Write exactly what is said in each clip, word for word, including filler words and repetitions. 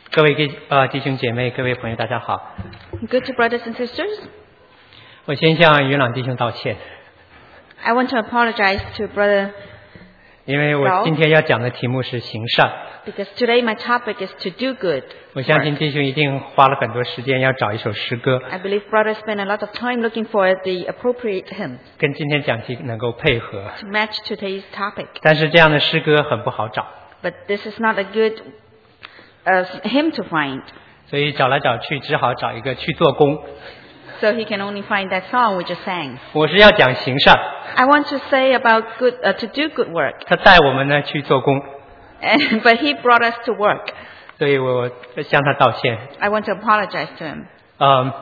各位弟呃弟兄姐妹，各位朋友，大家好。 Good to brothers and sisters. 我先向云朗弟兄道歉， I want to apologize to brother 因为我今天要讲的题目是行善。 because today my topic is to do good. 我相信弟兄一定花了很多时间要找一首诗歌， I believe brothers spend a lot of time looking for the appropriate hymn 跟今天讲题能够配合。 to match today's topic. 但是这样的诗歌很不好找， But this is not a good uh, hymn to find. 所以找来找去，只好找一个去做工。 So he can only find that song we just sang. 我是要讲行善， I want to say about good uh, to do good work. 他带我们呢去做工， And, but he brought us to work. 所以我向他道歉。 I want to apologize to him. 嗯，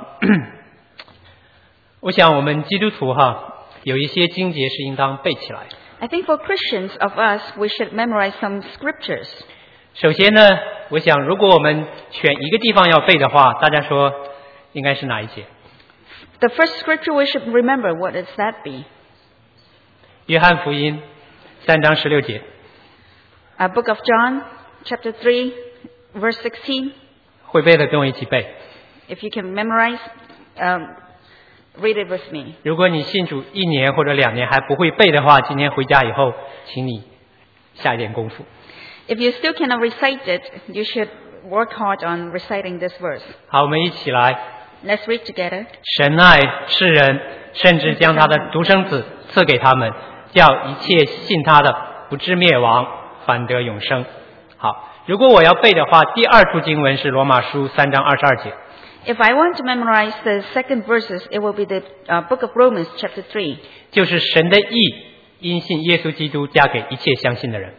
我想我们基督徒哈，有一些经节是应当背起来。 I think for Christians of us, we should memorize some scriptures. 首先呢，我想如果我们选一个地方要背的话，大家说应该是哪一节？ The first scripture we should remember, what does that be? 约翰福音三章十六节。 A book of John, chapter three, verse sixteen. 会背的跟我一起背。 If you can memorize, um, read it with me. 如果你信主一年或者两年还不会背的话，今天回家以后，请你下一点功夫。 If you still cannot recite it, you should work hard on reciting this verse. 好，我们一起来。 Let's read together. 神爱世人，甚至将他的独生子赐给他们，叫一切信他的不至灭亡，反得永生。好，如果我要背的话，第二处经文是罗马书三章二十二节。 If I want to memorize the second verses, it will be the uh, book of Romans, chapter three. 就是神的义因信耶稣基督加给一切相信的人。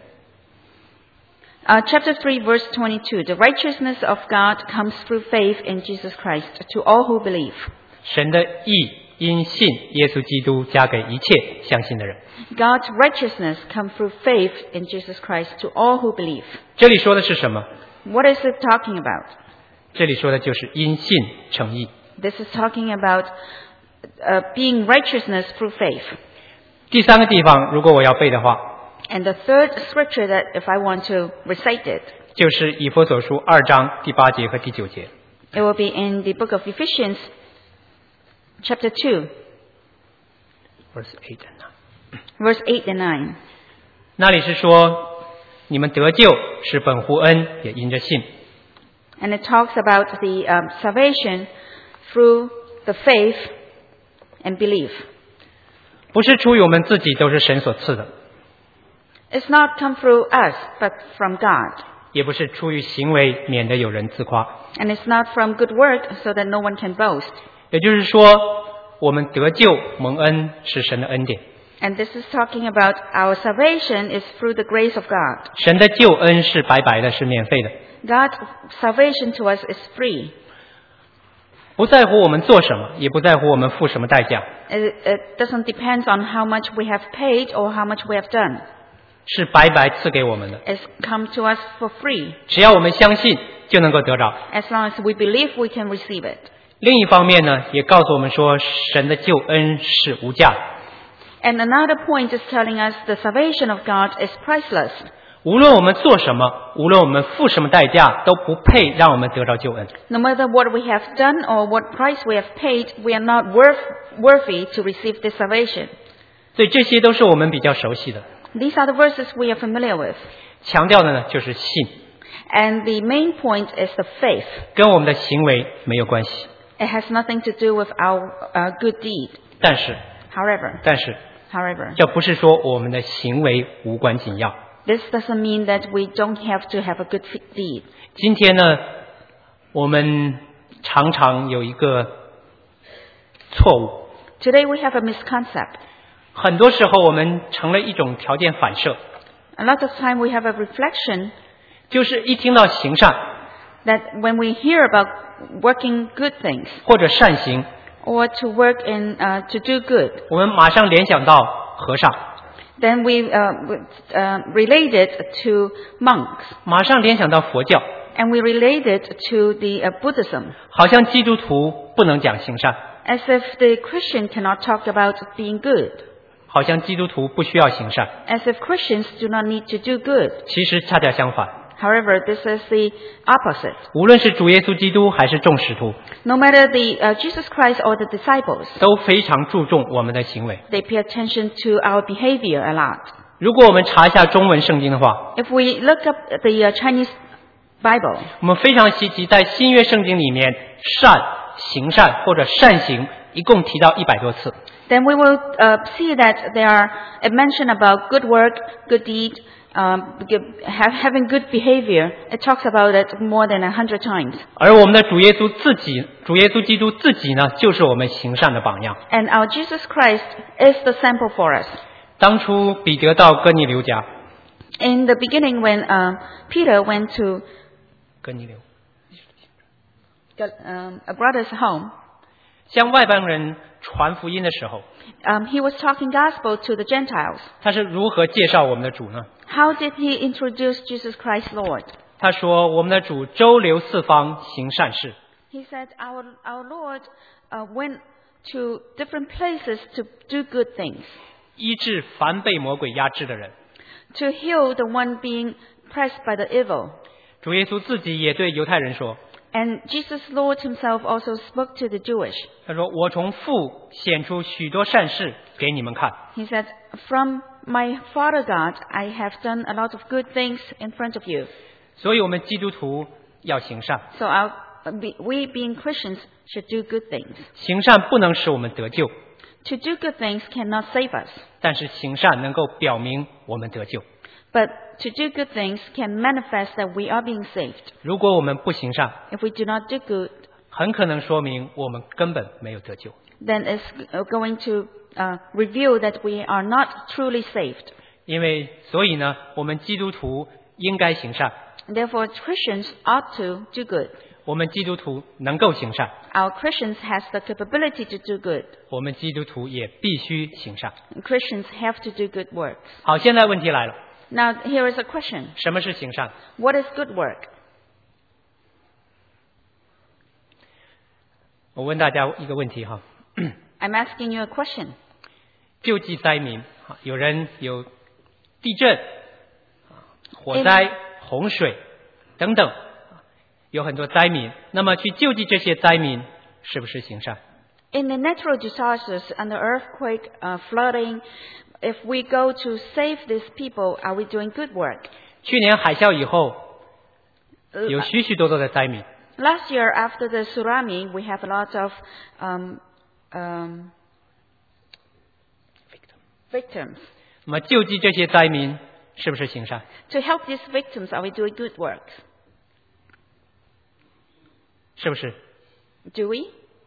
Uh, chapter three, verse twenty-two. The righteousness of God comes through faith in Jesus Christ to all who believe. 神的义因信耶稣基督加给一切相信的人。 God's righteousness comes through faith in Jesus Christ to all who believe. 这里说的是什么？ What is it talking about? 这里说的就是因信成义。 This is talking about uh, being righteousness through faith. 第三个地方，如果我要背的话， And the third scripture that if I want to recite it, 就是以弗所书二章第八节和第九节。 it will be in the book of Ephesians, chapter two, Verse eight and nine. verse eight and nine. 那里是说，你们得救是本乎恩，也因着信。 And it talks about the um, salvation through the faith and belief. 不是出于我们自己，都是神所赐的； It's not come through us, but from God. 也不是出于行为，免得有人自夸。 And it's not from good work, so that no one can boast. 也就是说，我们得救蒙恩是神的恩典， And this is talking about our salvation is through the grace of God. 神的救恩是白白的，是免费的， God's salvation to us is free. 不在乎我们做什么，也不在乎我们付什么代价， It, it doesn't depend on how much we have paid or how much we have done. 是白白赐给我们的。 It's come to us for free. 只要我们相信，就能够得着。 As long as we believe, we can receive it. 另一方面呢，也告诉我们说，神的救恩是无价的。 And another point is telling us the salvation of God is priceless. 无论我们做什么，无论我们付什么代价，都不配让我们得着救恩。 No matter what we have done or what price we have paid, we are not worth, worthy to receive this salvation. 所以这些都是我们比较熟悉的。 These are the verses we are familiar with. 强调的呢，就是信， And the main point is the faith. 跟我们的行为没有关系。 It has nothing to do with our uh, good deed. 但是， However, 但是， however, 这不是说我们的行为无关紧要。 this doesn't mean that we don't have to have a good deed. 今天呢，我们常常有一个错误， Today we have a misconcept. 很多时候我们成了一种条件反射， A lot of time we have a reflection 就是一听到行善 that when we hear about working good things 或者善行， or to work in uh, to do good, 我们马上联想到和尚， then we uh, uh, relate it to monks 马上联想到佛教， and we relate it to the uh, Buddhism, 好像基督徒不能讲行善， as if the Christian cannot talk about being good, 好像基督徒不需要行善。 as if Christians do not need to do good. 其实恰恰相反， However, this is the opposite. 无论是主耶稣基督还是众使徒， No matter the uh, Jesus Christ or the disciples, 都非常注重我们的行为。 they pay attention to our behavior a lot. 如果我们查一下中文圣经的话， If we look up the uh, Chinese Bible, 我们非常稀奇，在新约圣经里面，善、行善或者善行一共提到一百多次。 then we will uh, see that there are a mention about good work, good deed, um, have, having good behavior. It talks about it more than a hundred times. 而我们的主耶稣自己，主耶稣基督自己呢，就是我们行善的榜样。 And our Jesus Christ is the sample for us. 当初彼得到哥尼流家， In the beginning, when uh, Peter went to 哥尼流 um, a brother's home, 向外邦人传福音的时候， um, he was talking gospel to the Gentiles. 他是如何介绍我们的主呢？ How did he introduce Jesus Christ Lord? 他说：“我们的主周流四方，行善事。 He said, our, our Lord uh, went to different places to do good things, 医治凡被魔鬼压制的人。 to heal the one being pressed by the evil. ” 主耶稣自己也对犹太人说 And Jesus Lord himself also spoke to the Jewish. 他说：“我从父显出许多善事给你们看。 He said, from my Father God, I have done a lot of good things in front of you. ” 所以我们基督徒要行善， So our, we being Christians should do good things. 行善不能使我们得救， To do good things cannot save us. 但是行善能够表明我们得救。 But to do good things can manifest that we are being saved. 如果我们不行善， If we do not do good, 很可能说明我们根本没有得救。 then it's going to uh, reveal that we are not truly saved. 因为所以呢，我们基督徒应该行善， Therefore, Christians ought to do good. 我们基督徒能够行善， Our Christians has the capability to do good. 我们基督徒也必须行善。 Christians have to do good works. 好，现在问题来了， Now, here is a question. 什么是行善？ What is good work? 我问大家一个问题哈， I'm asking you a question. 救济灾民，有人有地震、火灾、洪水等等，有很多灾民，那么去救济这些灾民，是不是行善？ In the natural disasters and the earthquake, uh, flooding, if we go to save these people, are we doing good work? 去年海啸以后， Uh, 有许许多多的灾民， Last year, after the tsunami, we have a lot of um, um, victims. 那么救济这些灾民，是不是行善？ To help these victims, are we doing good work? 是不是？ Do we?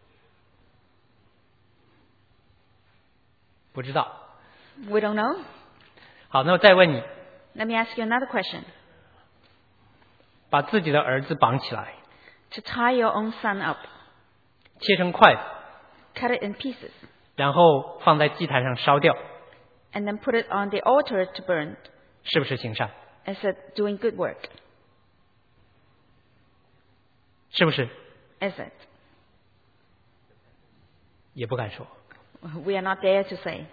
不知道。 We don't know. 好，那我再问你， Let me ask you another question. 把自己的儿子绑起来， To tie your own son up, 切成块子， cut it in pieces, 然后放在祭坛上烧掉， and then put it on the altar to burn, 是不是行善？ is it doing good work? 是不是？ Is it? 也不敢说。 We are not there to say.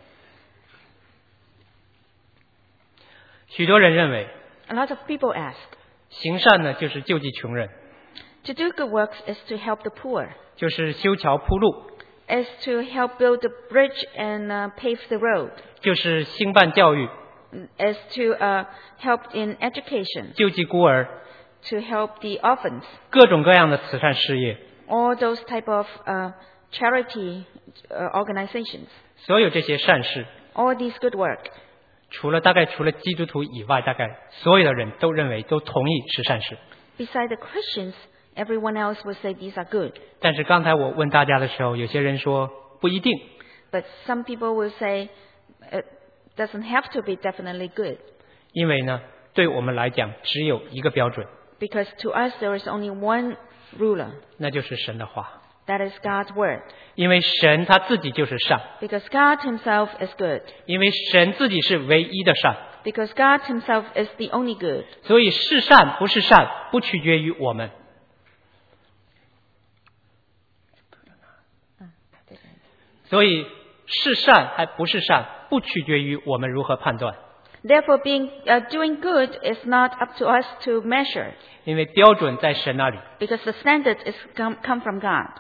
许多人认为， A lot of people ask, 行善呢就是救济穷人， to do good works is to help the poor, 就是修桥铺路， is to help build the bridge and uh, pave the road, 就是兴办教育， is to uh, help in education, 救济孤儿， to help the orphans, 各种各样的慈善事业。 all those type of uh, charity uh, organizations, 所有这些善事， all these good work. 除了大概除了基督徒以外，大概所有的人都认为都同意是善事。 Beside the Christians, everyone else will say these are good. 但是刚才我问大家的时候，有些人说不一定， But some people will say it doesn't have to be definitely good. 因为呢，对我们来讲只有一个标准， Because to us there is only one ruler. 那就是神的话。 That is God's word. 因为神他自己就是善， Because God himself is good. 因为神自己是唯一的善， Because God himself is the only good. 所以是善不是善不取决于我们。所以是善还不是善不取决于我们如何判断。 Therefore, being uh, doing good is not up to us to measure, 因为标准在神那里。 because the standard is come, come from God.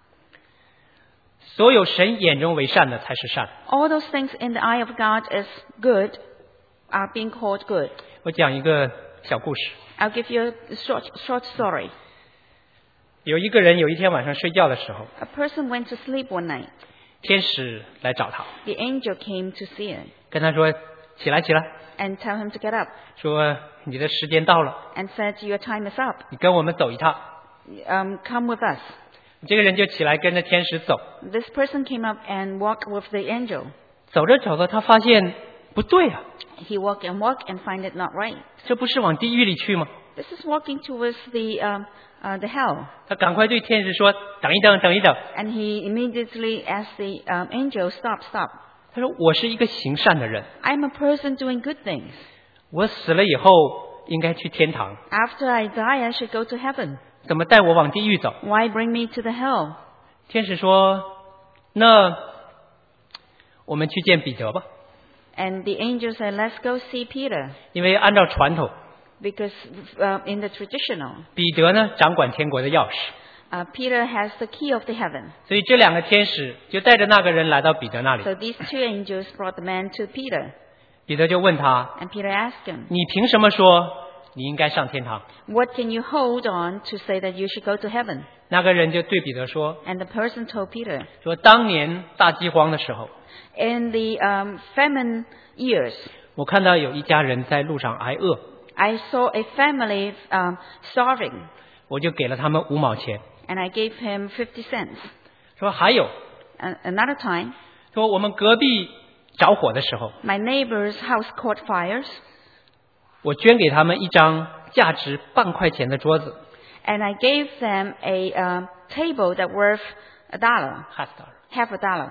所有神眼中为善的才是善。 All those things in the eye of God is good are being called good. 我讲一个小故事。 I'll give you a short, short story. 有一个人有一天晚上睡觉的时候， A person went to sleep one night. 天使来找他， The angel came to see him 跟他说：“起来，起来， and tell him to get up 说你的时间到了， and said, your time is up. 你跟我们走一趟。 Um, come with us. ” 这个人就起来跟着天使走， This person came up and walked with the angel. 走着走着，他发现不对啊， He walked and walked and find it not right. 这不是往地狱里去吗？ This is walking towards the, um, uh, the hell. 他赶快对天使说：“等一等，等一等。 And he immediately asked the um, angel, stop, stop. ” 他说：“我是一个行善的人， I'm a person doing good things. 我死了以后应该去天堂， After I die, I should go to heaven. 怎么带我往地狱走 Why bring me to the hell?？” 天使说：“那我们去见彼得吧， And the angel said, let's go see Peter. 因为按照传统， Because uh, in the traditional, 彼得呢掌管天国的钥匙， uh, Peter has the key of the heaven. 所以这两个天使就带着那个人来到彼得那里。 So these two angels brought the man to Peter. 彼得就问他 And Peter asked him, 你凭什么说你应该上天堂？ what can you hold on to say that you should go to heaven? 那个人就对彼得说 And the person told Peter, 说当年大饥荒的时候， in the um, famine years, 我看到有一家人在路上挨饿， I saw a family um, starving, 我就给了他们五毛钱。 and I gave him fifty cents. 说还有， And another time, 说我们隔壁着火的时候， my neighbor's house caught fires, 我捐给他们一张价值半块钱的桌子。 and I gave them a um, table that worth a dollar, half dollar half a dollar.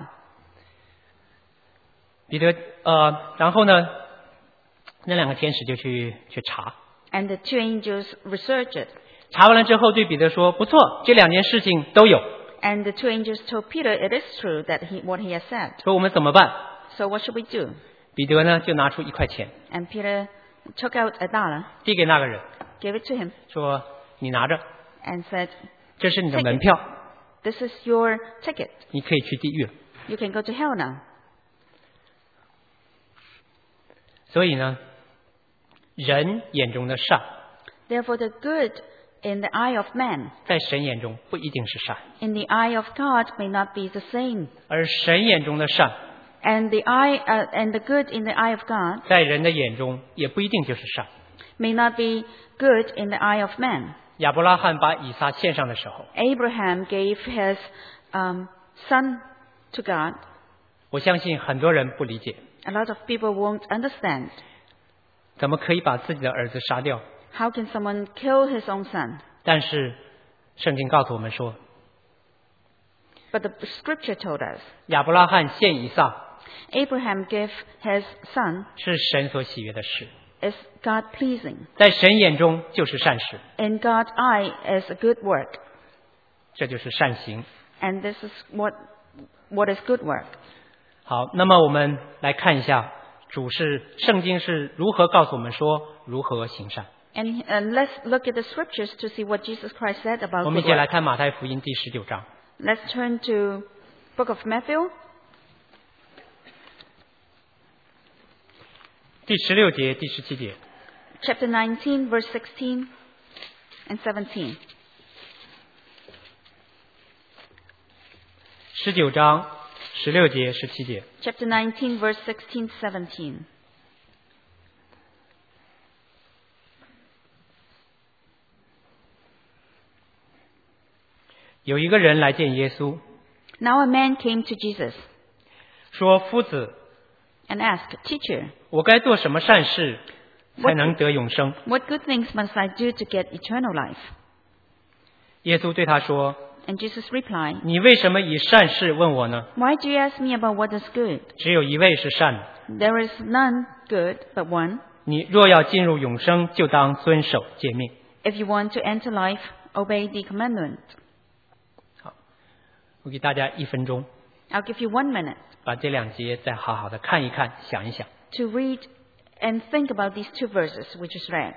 彼得呃，然后呢，那两个天使就去去查， And the two angels researched it. 查完了之后对彼得说：“不错，这两件事情都有。 And the two angels told Peter it is true that he, what he has said. 说我们怎么办 So what should we do?？” 彼得呢就拿出一块钱 And Peter took out a dollar, 递给那个人， gave it to him, 说：“你拿着， and said, 这是你的门票， this is your ticket. 你可以去地狱了。 You can go to hell now. ” 所以呢，人眼中的善， Therefore, the good in the eye of man, 在神眼中不一定是善， in the eye of God, may not be the same. 而神眼中的善， And the eye uh, and the good in the eye of God 在人的眼中也不一定就是善。 may not be good in the eye of man. 亚伯拉罕把以撒献上的时候， Abraham gave his um, son to God. 我相信很多人不理解， A lot of people won't understand. 怎么可以把自己的儿子杀掉？ How can someone kill his own son? 但是圣经告诉我们说， But the scripture told us 亚伯拉罕献以撒 Abraham gave his son 是神所喜悦的事， is God pleasing. 在神眼中就是善事， In God's eye is a good work. 这就是善行。 And this is what what is good work. 好，那么我们来看一下主是圣经是如何告诉我们说如何行善。 And, and let's look at the scriptures to see what Jesus Christ said 我 about 们一 good 起来 work. 看马太福音第十九章 Let's turn to Book of Matthew, 第十六节、第十七节。 chapter nineteen, verse sixteen and seventeen. 十九章十六节、十七节。 Chapter nineteen, verse sixteen, seventeen. 有一个人来见耶稣， Now a man came to Jesus 说：“夫子， and asked, Teacher, 我该做什么善事才能得永生？” what good things must I do to get eternal life? 耶稣对他说 And Jesus replied,：“ 你为什么以善事问我呢？ Why do you ask me about what is good? 只有一位是善的。 There is none good but one. 你若要进入永生，就当遵守诫命。” If you want to enter life, obey the commandment. 我给大家一分钟， I'll give you one minute 把这两节再好好的看一看，想一想。 to read And think about these two verses we just read.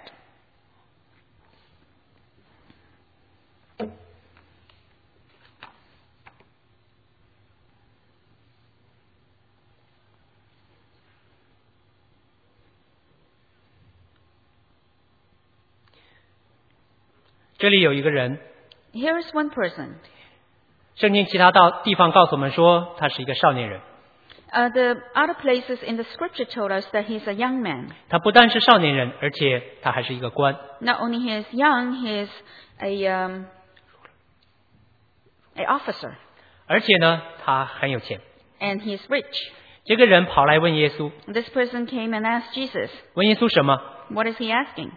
这里有一个人， Here is one person. 圣经其他到地方告诉我们说他是一个少年人。 Uh, the other places in the scripture told us that he's a young man. 他不但是少年人，而且他还是一个官。 Not only he is young, he is a um, a officer, 而且呢，他很有钱。 and he is rich. 这个人跑来问耶稣， This person came and asked Jesus. 问耶稣什么？ What is he asking?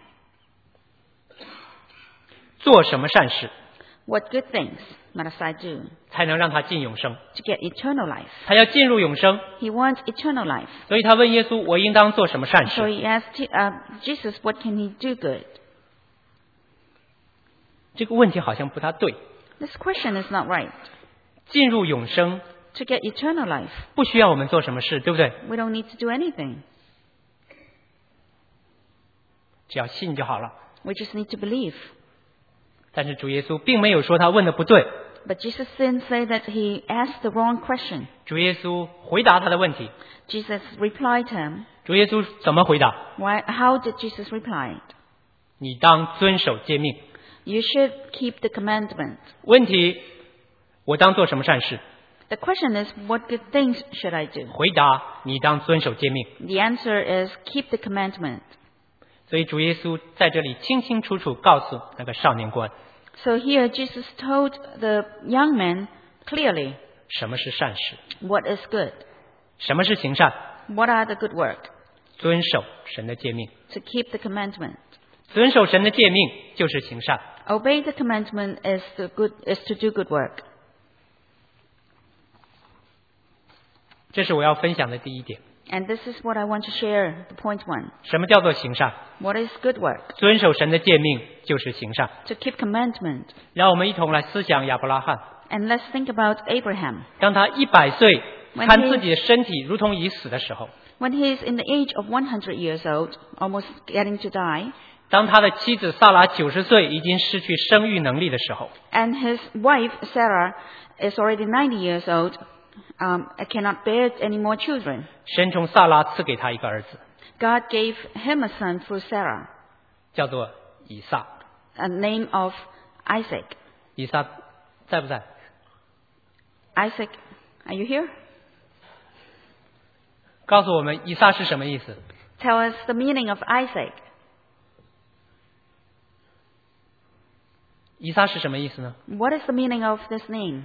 做什么善事 What good things must I do 才能让他进永生？ to get eternal life? 他要进入永生， He wants eternal life. 所以他问耶稣：“我应当做什么善 So 事 he asked uh, Jesus, what can he do good?？” 这个问题好像不大对。 This question is not right. 进入永生 To get eternal life, 不需要我们做什么事，对不对？ we don't need to do anything. 只要信就好了。 We just need to believe. 但是主耶稣并没有说他问的不对， But Jesus didn't say that he asked the wrong question. 主耶稣回答他的问题。 Jesus replied to him. 主耶稣怎么回答？ Why, how did Jesus reply? 你当遵守诫命。 You should keep the commandment. 问题，我当做什么善事？ The question is, what good things should I do? 回答，你当遵守诫命。 The answer is, keep the commandment. 所以主耶稣在这里清清楚楚告诉那个少年官， So here Jesus told the young man clearly 什么是善事， what is good, 什么是行善， what are the good work, 遵守神的诫命。 to keep the commandment. 遵守神的诫命就是行善。 Obey the commandment is the good is to do good work. 这是我要分享的第一点。 And this is what I want to share, the point one. 什么叫做行善？ What is good work? 遵守神的诫命就是行善。 To keep commandment. 让我们一同来思想亚伯拉罕。 And let's think about Abraham. 当他一百岁， When 看 he- 自己的身体如同已死的时候， When he is in the age of one hundred years old, almost getting to die, 当他的妻子萨拉九十岁，已经失去生育能力的时候， and his wife Sarah is already ninety years old, um, cannot bear any more children. 神从萨拉赐给他一个儿子， God gave him a son through Sarah, 叫做以撒。 a name of Isaac. 以撒在不在？ Isaac, are you here? 告诉我们以撒是什么意思？ Tell us the meaning of Isaac. 以撒是什么意思呢？ What is the meaning of this name?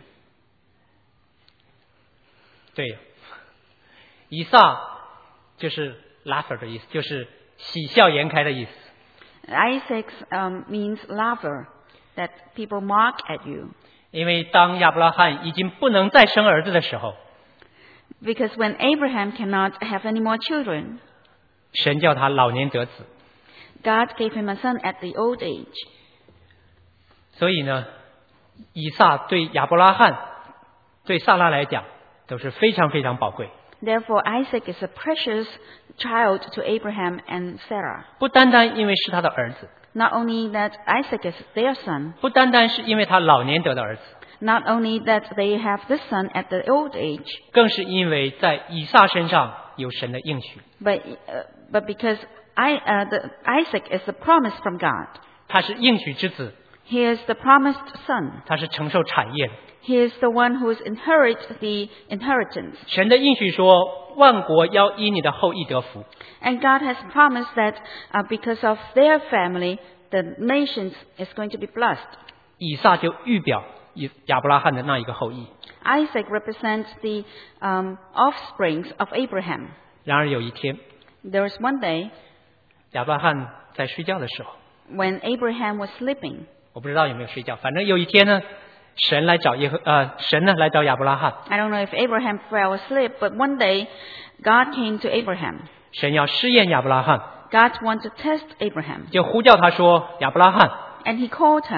对，以撒就是 laughter 的意思，就是喜笑颜开的意思。 Isaac um, means lover, that people mock at you. 因为当亚伯拉罕已经不能再生儿子的时候， Because when Abraham cannot have any more children, 神叫他老年得子， God gave him a son at the old age. 所以呢，以撒对亚伯拉罕、对萨拉来讲都是非常非常宝贵。 Therefore, Isaac is a precious child to Abraham and Sarah. 不单单因为是他的儿子， Not only that Isaac is their son, 不单单是因为他老年得的儿子， not only that they have this son at the old age, 更是因为在以撒身上有神的应许， but, uh, but because I, uh, the, Isaac is a promise from God. 他是应许之子， He is the promised son. 他是承受产业的。 He is the one who inherits the inheritance. 神的应许说，万国要因你的后裔得福。 And God has promised that uh, because of their family, the nations is going to be blessed. 以撒就预表以亚伯拉罕的那一个后裔。 Isaac represents the um, offsprings of Abraham. 然而有一天， There was one day 亚伯拉罕在睡觉的时候， when Abraham was sleeping. 我不知道有没有睡觉，反正有一天呢，神来找耶和呃，神呢来找亚伯拉罕， I don't know if Abraham fell asleep, but one day God came to Abraham. 神要试验亚伯拉罕， God wanted to test Abraham. 就呼叫他说：“亚伯拉罕。” And he called him.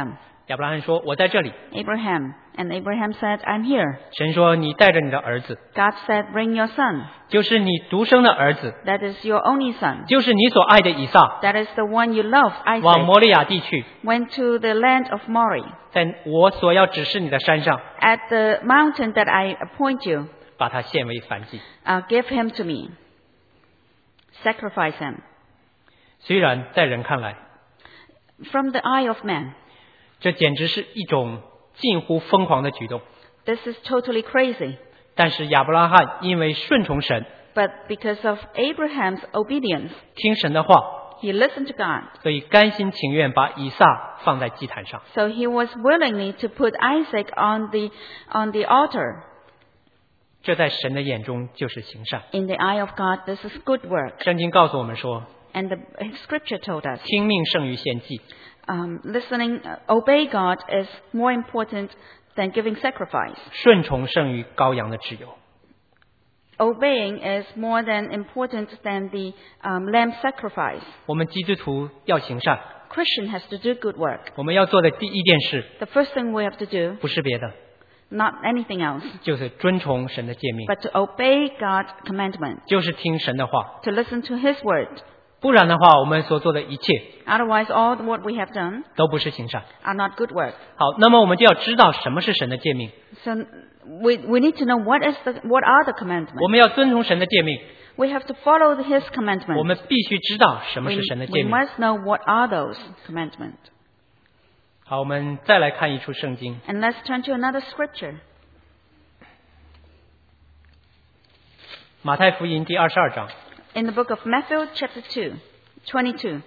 亚伯拉罕说：“我在这里。” Abraham. And Abraham said, I'm here. 神说：“你带着你的儿子， God said, bring your son. 就是你独生的儿子， That is your only son. 就是你所爱的以撒， That is the one you love, 往 Isaac. 摩利亚地去， Went to the land of Mori. 在我所要指示你的山上， At the mountain that I appoint you, 把他献为燔祭。 uh, give him to me. Sacrifice him. ” 虽然在人看来， From the eye of man, 这简直是一种近乎疯狂的举动， this is totally crazy. 但是亚伯拉罕因为顺从神， But because of Abraham's obedience, 听神的话， he listened to God. 所以甘心情愿把以撒放在祭坛上。 So he was willingly to put Isaac on the, on the altar. 这在神的眼中就是行善。 In the eye of God, this is good work. 圣经告诉我们说， And the scripture told us, 听命胜于献祭。 um, listening, uh, obey God is more important than giving sacrifice. 顺从胜于羔羊的脂油。 Obeying is more than important than the um, lamb sacrifice. 我们基督徒要行善， Christian has to do good work. 我们要做的第一件事 The first thing we have to do, 不是别的， not anything else, 就是遵从神的诫命， but to obey God's commandment, 就是听神的话。 to listen to His word. 不然的话，我们所做的一切 Otherwise, all what we have done 都不是行善。 are not good work. 好，那么我们就要知道什么是神的诫命， So we, we need to know what is the, what are the 我 commandments. 们要遵从神的诫命， We have to follow His 我 commandments. 们必须知道什么 We, 是神的 we 诫命。 must know what are those commandments. 好，我们再来看一处圣经， And let's turn to another scripture. 马太福音第二十二章 In the book of Matthew, chapter two, twenty-two,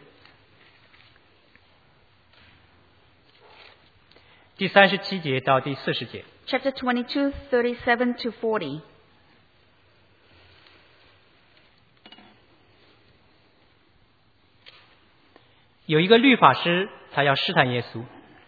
第三十七节到第四十节。 chapter twenty-two, thirty-seven to forty. 有一个律法师，他要试探耶稣，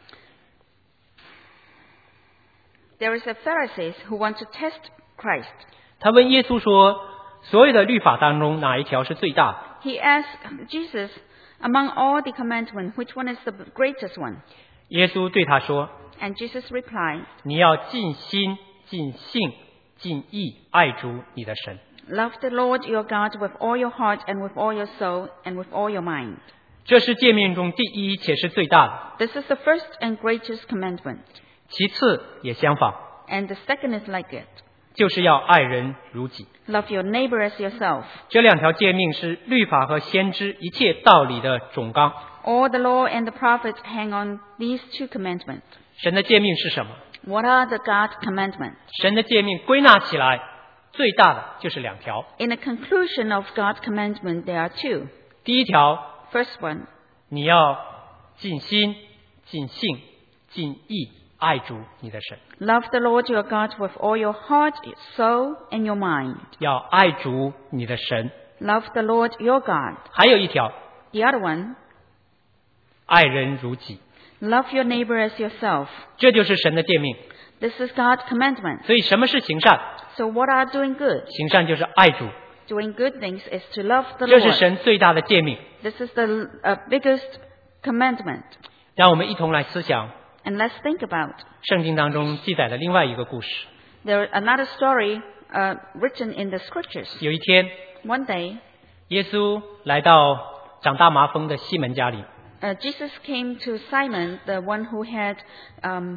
There is a Pharisees who want to test Christ. 他问耶稣说：“所有的律法当中，哪一条是最大的 He asked Jesus, among all the commandments, which one is the greatest one? ？” 耶稣对他说 And Jesus replied,：“ 你要尽心、尽性、尽意爱主你的神。 Love the Lord your God with all your heart and with all your soul and with all your mind. ” 这是诫命中第一且是最大的， This is the first and greatest commandment. 其次也相仿， And the second is like it. 就是要爱人如己。 Love your neighbor as yourself. 这两条诫命是律法和先知一切道理的总纲。 All the law and the prophets hang on these two commandments. 神的诫命是什么？ What are the God commandments? 神的诫命归纳起来，最大的就是两条。 In the conclusion of God's commandment, there are two. 第一条， First one, 你要尽心、尽性、尽意爱主你的神， love the Lord your God with all your heart, soul, and your mind. 要爱主你的神。 Love the Lord your God. 还有一条， The other one, 爱人如己， love your neighbor as yourself. 这就是神的诫命。 This is God's commandment. 所以什么是行善？ So what are doing good? 行善就是爱主， Doing good things is to love the 这是 Lord. 神最大的诫命。 This is the uh, biggest commandment. 让我们一同来思想 And let's think about. 圣经当中记载的另外一个故事。 There is another story uh, written in the scriptures. 有一天， One day, 耶稣来到长大麻风的西门家里， uh, Jesus came to Simon, the one who had um,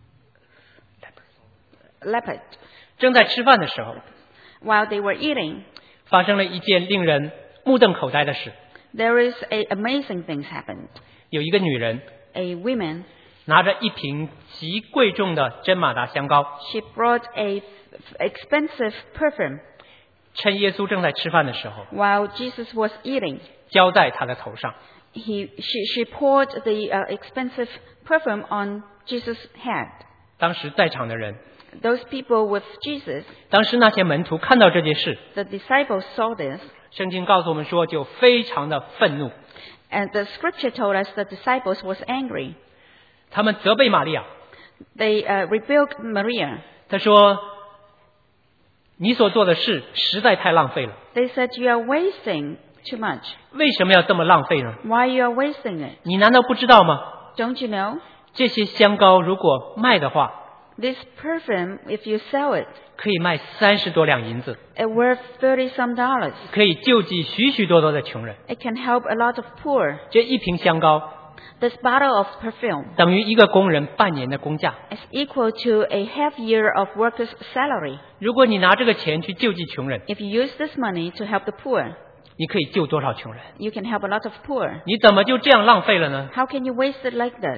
leopard. 正在吃饭的时候， While they were eating, 发生了一件令人目瞪口呆的事。 there is a amazing things happened. 有一个女人 A woman, 拿着一瓶极贵重的真马达香膏， she brought a f- expensive perfume 趁耶稣正在吃饭的时候， while Jesus was eating. 浇在他的头上。 He, she, she poured the uh, expensive perfume on Jesus' head. 当时在场的人， Those people with Jesus, 当时那些门徒看到这件事， the disciples saw this, 圣经告诉我们说，就非常的愤怒， and the scripture told us the disciples was angry. 他们责备玛利亚， They uh, rebuked Maria. 他说：“你所做的事实在太浪费了， They said, you are wasting too much. 为什么要这么浪费呢？ Why you are wasting it? 你难道不知道吗？ Don't you know? 这些香膏如果卖的话， This perfume, if you sell it, 可以卖三十多两银子， it worth thirty some dollars. 可以救济许许多多的穷人。 It can help a lot of poor. 这一瓶香膏 This bottle of perfume 等于一个工人半年的工价。 is equal to a half year of worker's salary. 如果你拿这个钱去救济穷人， If you use this money to help the poor, 你可以救多少穷人？ you can help a lot of poor. 你怎么就这样浪费了呢？ How can you waste it like this?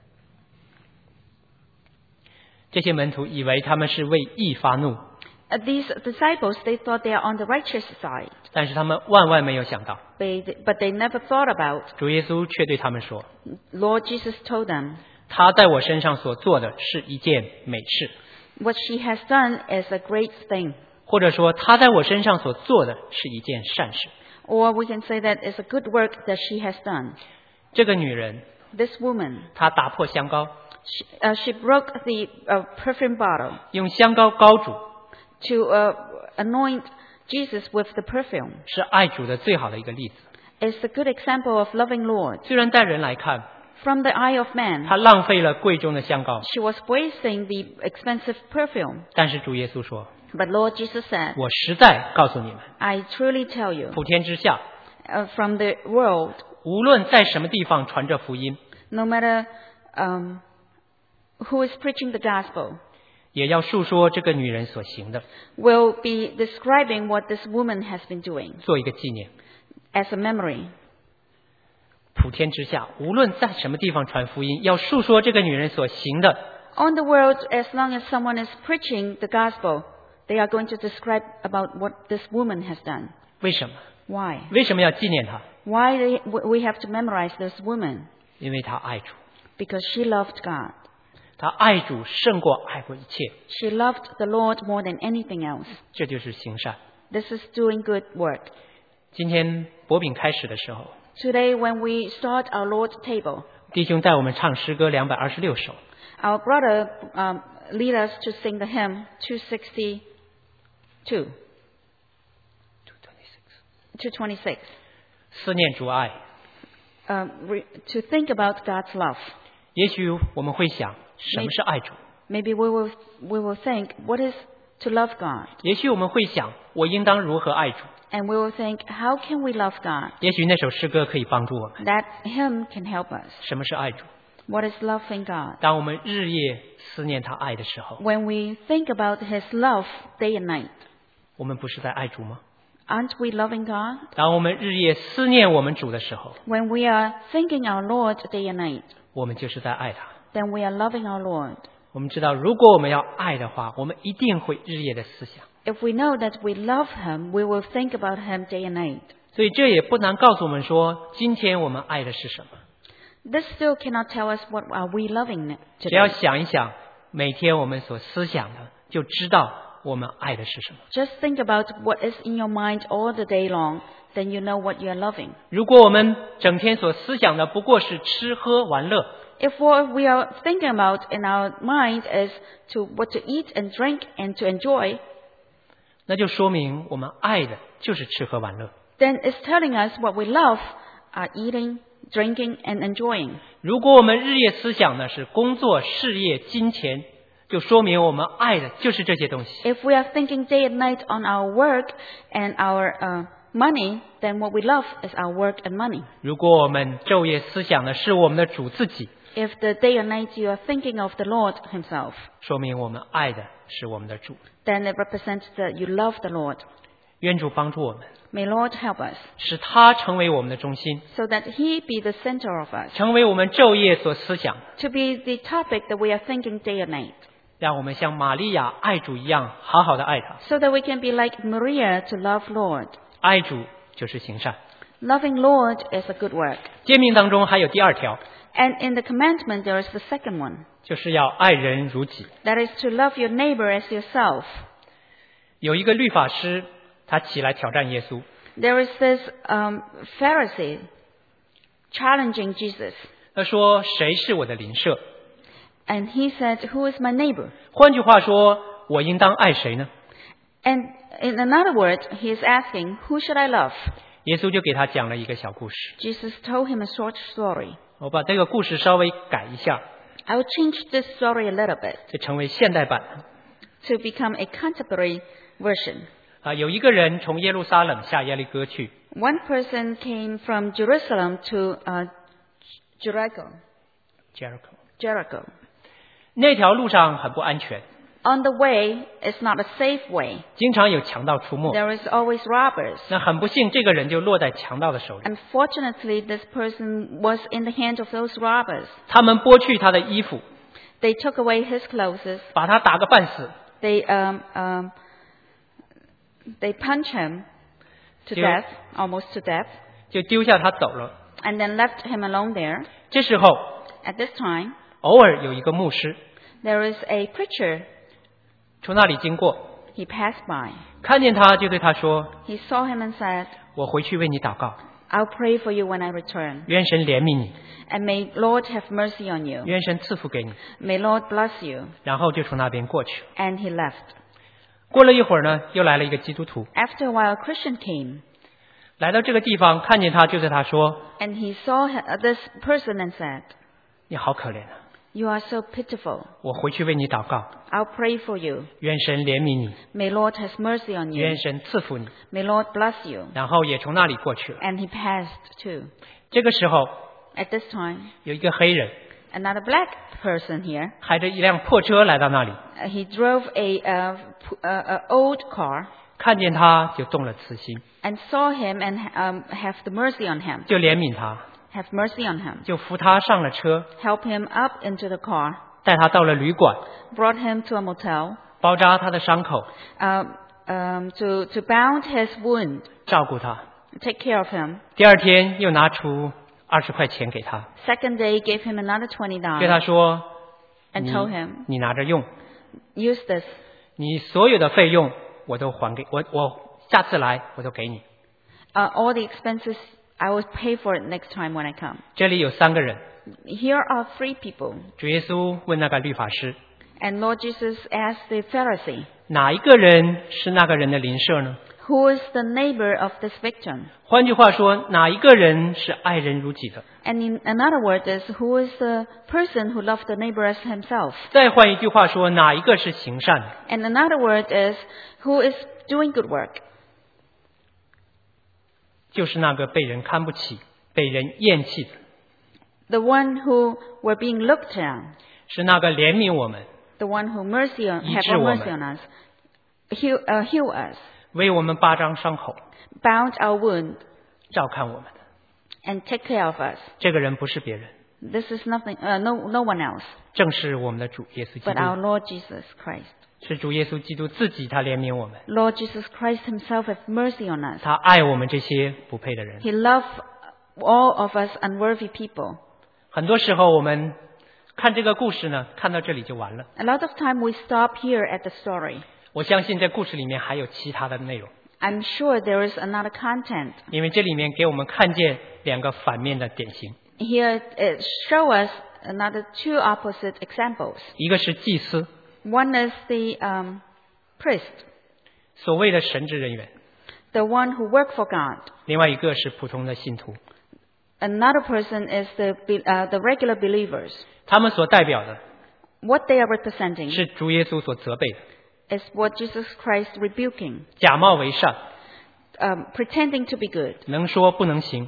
这些门徒以为他们是为义发怒， Uh, These disciples, they thought they are on the righteous side, 但是他们万万没有想到， they, but they never thought about. 主耶稣却对他们说， Lord Jesus told them, 他在我身上所做的是一件美事， what she has done is a great thing. 或者说他在我身上所做的是一件善事。 Or we can say that it's a good work that she has done. 这个女人， This woman, 她打破香膏， she, uh, she broke the uh, perfume bottle 用香膏膏主， to uh, anoint Jesus with the perfume. 是爱主的最好的一个例子。 It's a good example of loving Lord. 虽然在人来看， From the eye of man, 她浪费了贵重的香膏， she was wasting the expensive perfume. 但是主耶稣说， But Lord Jesus said, 我实在告诉你们， I truly tell you, 普天之下， uh, from the world, 无论在什么地方传着福音， no matter um, who is preaching the gospel, 也要述说这个女人所行的， will be describing what this woman has been doing 做一个纪念。 as a memory. 普天之下，无论在什么地方传福音，要述说这个女人所行的， On the world, as long as someone is preaching the gospel, they are going to describe about what this woman has done. 为什么？ Why? 为什么要纪念她？ Why they, we have to memorize this woman? 因为她爱主， Because she loved God. 她爱主胜过爱过一切， She loved the Lord more than anything else. 这就是行善。 This is doing good work. 今天博饼开始的时候， Today, when we start our Lord's table, 弟兄带我们唱诗歌两百二十六首， our brother um, lead us to sing the hymn two sixty-two, two twenty-six, 思念主爱。 um, re- to think about God's love. 也许我们会想，什么是爱主？ Maybe we will, we will think, what is to love God? 也许我们会想，我应当如何爱主？ And we will think, how can we love God? 也许那首诗歌可以帮助我们。 That hymn can help us. 什么是爱主？ What is loving God? 当我们日夜思念他爱的时候， When we think about His love day and night, 我们不是在爱主吗？ aren't we loving God? 当我们日夜思念我们主的时候， When we are thinking our Lord day and night, 我们就是在爱他。 then we are loving our Lord. 我们知道，如果我们要爱的话，我们一定会日夜的思想。 If we know that we love Him, we will think about Him day and night. 所以这也不难告诉我们说，今天我们爱的是什么。 This still cannot tell us what are we loving 只要 today. 想一想，每天我们所思想的，就知道我们爱的是什么。 Just think about what is in your mind all the day long, then you know what you are loving. 如果我们整天所思想的不过是吃喝玩乐， If what we are thinking about in our mind is to what to eat and drink and to enjoy, 那就说明我们爱的就是吃喝玩乐。 then it's telling us what we love are eating, drinking, and enjoying. 如果我们日夜思想的是工作、事业、金钱，就说明我们爱的就是这些东西。 If we are thinking day and night on our work and our uh, money, then what we love is our work and money. 如果我们昼夜思想的是我们的主自己， If the day and night you are thinking of the Lord Himself, 说明我们爱的是我们的主。 then it represents that you love the Lord. 愿主帮助我们， May Lord help us 使他成为我们的中心， so that He be the center of us, 成为我们昼夜所思想， to be the topic that we are thinking day and night, 让我们像玛利亚爱主一样，好好的爱他。 so that we can be like Maria to love Lord. 爱主就是行善。 Loving Lord is a good work. 诫命当中还有第二条， And in the commandment there is the second one, 就是要爱人如己。 that is to love your neighbor as yourself. 有一个律法师，他起来挑战耶稣， There is this um, Pharisee challenging Jesus, 他说：“谁是我的邻舍？” and he said, who is my neighbor? 换句话说，我应当爱谁呢？ And in another word, he is asking, who should I love? 耶稣就给他讲了一个小故事。 Jesus told him a short story. 我把这个故事稍微改一下。 I will change this story a little bit 就成为现代版 to become a contemporary version. 啊。有一个人从耶路撒冷下耶利哥去， One person came from Jerusalem to uh, Jericho. Jericho， Jericho. 那条路上很不安全， On the way, it's not a safe way. 经常有强盗出没。 There is always robbers. 那很不幸，这个人就落在强盗的手里， Unfortunately, this person was in the hands of those robbers. 他们剥去他的衣服， They took away his clothes. 把他打个半死， They um, um, they punched him to Yeah. death, almost to death, 就丢下他走了。 and then left him alone there. 这时候， At this time, 偶尔有一个牧师 there is a preacher. 从那里经过， He passed by. 看见他就对他说 He saw him and said, 我回去为你祷告， I'll pray for you when I return. 愿神怜悯你， And may Lord have mercy on you. 愿神赐福给你。 May Lord bless you. 然后就从那边过去了。 And he left. 过了一会儿呢，又来了一个基督徒， After a while, a Christian came. 来到这个地方，看见他就对他说 And he saw h- this person and said, 你好可怜啊， You are so pitiful. 我回去为你祷告， I'll pray for you. 愿神怜悯你， May Lord have mercy on you. 愿神赐福你。 May Lord bless you. 然后也从那里过去了。 And he passed too. 这个时候 At this time, 有一个黑人 another black person here, 开着一辆破车来到那里， uh, he drove a, uh, p- uh, uh, old car 看见他就动了慈心， and saw him and um, have the mercy on him. 就怜悯他， Have mercy on him. 就扶他上了车， Help him up into the car. 带他到了旅馆， Brought him to a motel 包扎他的伤口， uh, um, to, to bound his wound. 照顾他。 Take care of him. 第二天又拿出二十块钱给他， Second day, gave him another twenty 对他 dollars 说 and 你 told him, 你拿着用， use this. 你所有的费用我都还给我，我下次来我都给你。 Uh, all the expenses, I will pay for it next time when I come. 这里有三个人， Here are three people. 主耶稣问那个律法师， And Lord Jesus asked the Pharisee, 哪一个人是那个人的邻舍呢？ who is the neighbor of this victim? 换句话说，哪一个人是爱人如己的？ And in another word is, who is the person who loved the neighbor as himself? 再换一句话说，哪一个是行善的？ And another word is, who is doing good work? 就是那个被人看不起、被人厌弃的， The one who were being looked down. 是那个怜悯我们、 The one who mercy on, 医 have 治我们。 mercy on us. Heal, uh, heal us. 为我们巴张伤口、 Bound our wound 照看我们的。 and take care of us. 这个人不是别人， This is nothing, uh, no, no one else 正是我们的主耶稣基 but our 督。 Lord Jesus Christ. 是主耶稣基督自己，他怜悯我们， Lord Jesus Christ himself have mercy on us. 他爱我们这些不配的人。 He loved all of us unworthy people. 很多时候我们看这个故事呢，看到这里就完了。 A lot of time we stop here at the story. 我相信在故事里面还有其他的内容， I'm sure there is another content. 因为这里面给我们看见两个反面的典型， Here it show us another two opposite examples. 一个是祭司， One is the um, priest, 所谓的神职人员， the one who work for God. 另外一个是普通的信徒。 Another person is the be- uh, the regular believers. 他们所代表的 What they are representing 是主耶稣所责备的， is what Jesus Christ rebuking, 假冒为善， um, pretending to be good, 能说不能行。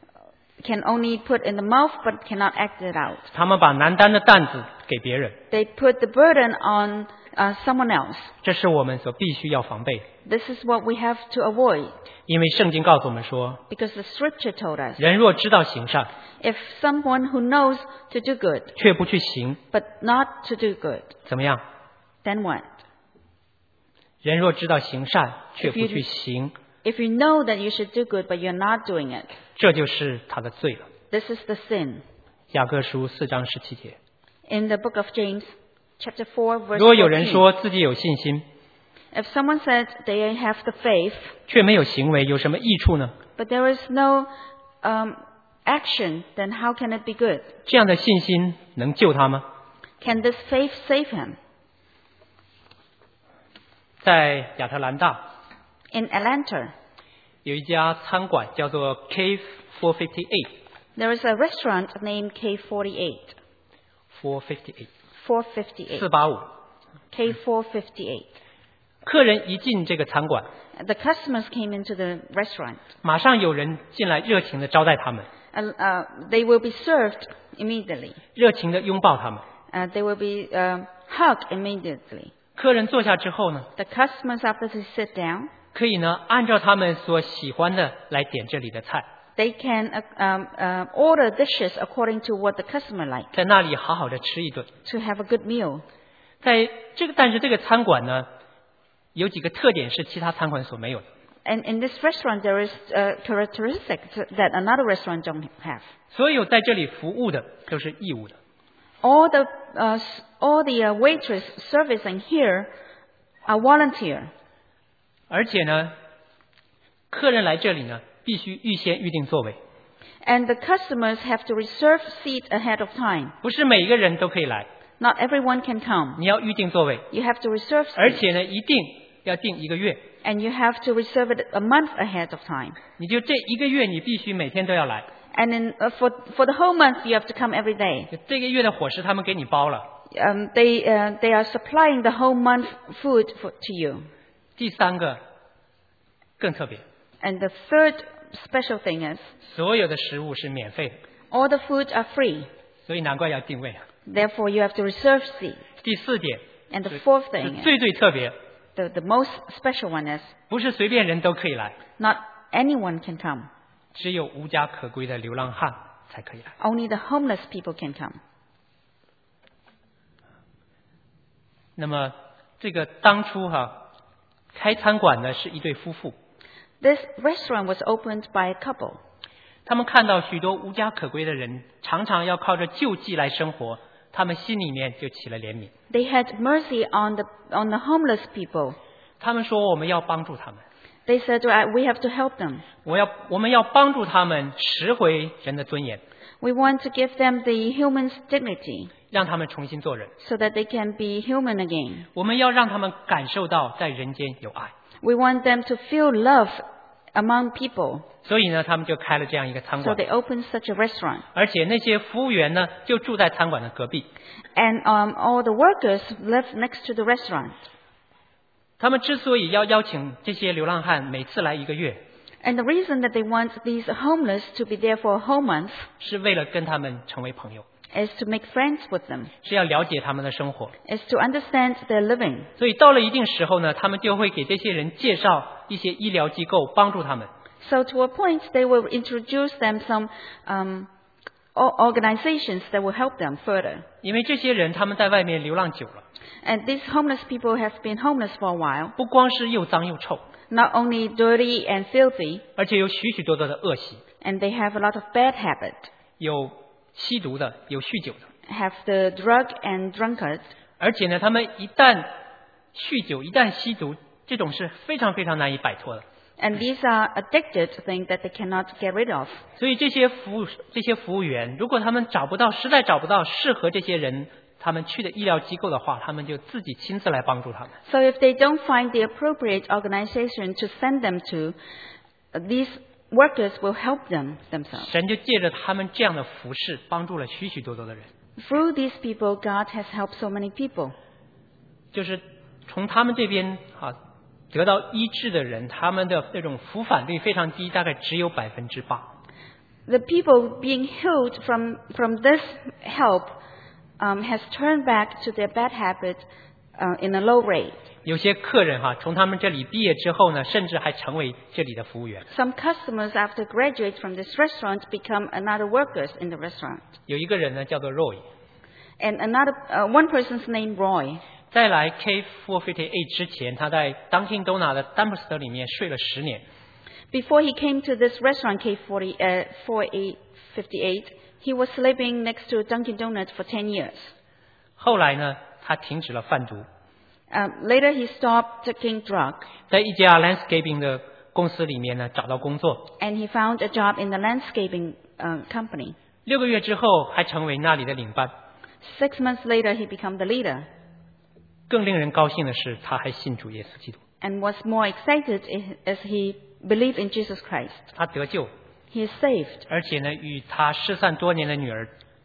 can only put in the mouth but cannot act it out. 他们把难担的担子给别人， They put the burden on uh, someone else. 这是我们所必须要防备的。 This is what we have to avoid 因为圣经告诉我们说， because the scripture told us, 人若知道行善， if someone who knows to do good 却不去行， but not to do good, 怎么样？ then what? 人若知道行善，却 If 不 you- 去行， If you know that you should do good but you're not doing it, 这就是他的罪了。 this is the sin. 雅各书四章十七节。 In the book of James, chapter four, verse 如果有人 fourteen, 说自己有信心， if someone says they have the faith, 却没有行为，有什么益处呢？ but there is no um, action, then how can it be good? 这样的信心能救他吗？ Can this faith save him? 在亚特兰大 In Atlanta, 有一家餐馆叫做 K four fifty eight there is a restaurant named K forty-eight four fifty eight four fifty-eight. 四八五。 K four fifty-eight. 客人一进这个餐馆， The customers came into the restaurant. 马上有人进来热情的招待他们， Uh, uh, they will be served immediately. 热情的拥抱他们。 Uh, they will be uh, hugged immediately. 客人坐下之后呢， The customers, after they sit down, 可以呢按照他们所喜欢的来点这里的菜， they can uh, um, uh, order dishes according to what the customer likes 在那里好好的吃一顿。 to have a good meal. 在这个但是这个餐馆呢，有几个特点是其他餐馆所没有的。 And in this restaurant, there is a characteristic that another restaurant don't have. 所有在这里服务的都是义务的， All the uh, s- all the uh, waitress servicing here are volunteer. 而且呢，客人来这里呢，必须预先预定座位， And the customers have to reserve seat ahead of time. 不是每一个人都可以来， Not everyone can come. 你要预定座位， You have to reserve 而 seat. 且呢，一定要定一个月， And you have to reserve it a month ahead of time. 你就这一个月你必须每天都要来， And in, uh, for, for the whole month, you have to come every day. 就这个月的伙食他们给你包了。 Um, they, uh, they are supplying the whole month food for, to you. 第三个更特别， And the third special thing is, 所有的食物是免费的， all the foods are free. 所以难怪要定位啊。 Therefore, you have to reserve seat. 第四点 And the fourth 是 thing, is, 最最特别， the, the most special one is, 不是随便人都可以来， not anyone can come. 只有无家可归的流浪汉才可以来。 Only the homeless people can come. 那么这个当初哈、开餐馆的是一对夫妇， This restaurant was opened by a couple. 他们看到许多无家可归的人常常要靠着救济来生活，他们心里面就起了怜悯。 They had mercy on the, on the homeless people. 他们说我们要帮助他们， They said, "Uh, we have to help them. 我要我们要帮助他们拾回人的尊严， We want to give them the human's dignity 让他们重新做人。 so that they can be human again. 我们要让他们感受到在人间有爱。 We want them to feel love among people." 所以呢，他们就开了这样一个餐 So 馆， they opened such a restaurant. 而且那些服务员呢，就住在餐馆的隔壁。 And um, all the workers lived next to the restaurant. 他们之所以要邀请这些流浪汉每次来一个月， And the reason that they want these homeless to be there for a whole month 是为了跟他们成为朋友， is to make friends with them, 是要了解他们的生活。 is to understand their living. 所以到了一定时候呢，他们就会给这些人介绍一些医疗机构，帮助他们。 So to a point, they will introduce them some um, o- organizations that will help them further. 因为这些人他们在外面流浪久了， And these homeless people have been homeless for a while, 不光是又脏又臭， not only dirty and filthy, 而且有许许多多的恶习， and they have a lot of bad habit, 有吸毒的，有酗酒的。 have the drug and drunkards. 而且呢，他们一旦酗酒，一旦吸毒，这种是非常非常难以摆脱的。 And these are addicted things that they cannot get rid of. 所以这些服务这些服务员，如果他们找不到，实在找不到适合这些人他们去的医疗机构的话，他们就自己亲自来帮助他们。 So if they don't find the appropriate organization to send them to, uh, these workers will help them themselves. 神就借着他们这样的服侍，帮助了许许多多的人。 Through these people, God has helped so many people. 就是从他们这边啊得到医治的人，他们的这种服返率非常低，大概只有百分之八。 The people being healed from, from this help um, has turned back to their bad habit uh, in a low rate. 有些客人哈、从他们这里毕业之后呢，甚至还成为这里的服务员。 Some customers, after graduate from this restaurant, become another workers in the restaurant. 有一个人呢叫做 Roy， And another, uh, one person's named Roy. 在来 K four fifty-eight 之前，他在 Dunkin' Donut 的 dumpster 里面睡了十年。 Before he came to this restaurant, K forty, uh, forty-eight fifty-eight, he was sleeping next to Dunkin' Donuts for ten years. 后来呢，他停止了贩毒， Um, later, he stopped taking drug, 在一家 landscaping 的公司里面呢找到工作。 and he found a job in the landscaping uh, company. 六个月之后，还成为那里的领班。 Six months later, he became the leader. 更令人高兴的是，他还信主耶稣基督， And was more excited i- as he believed in Jesus Christ. 他得救， He is saved, 而且呢，与他失散多年的女儿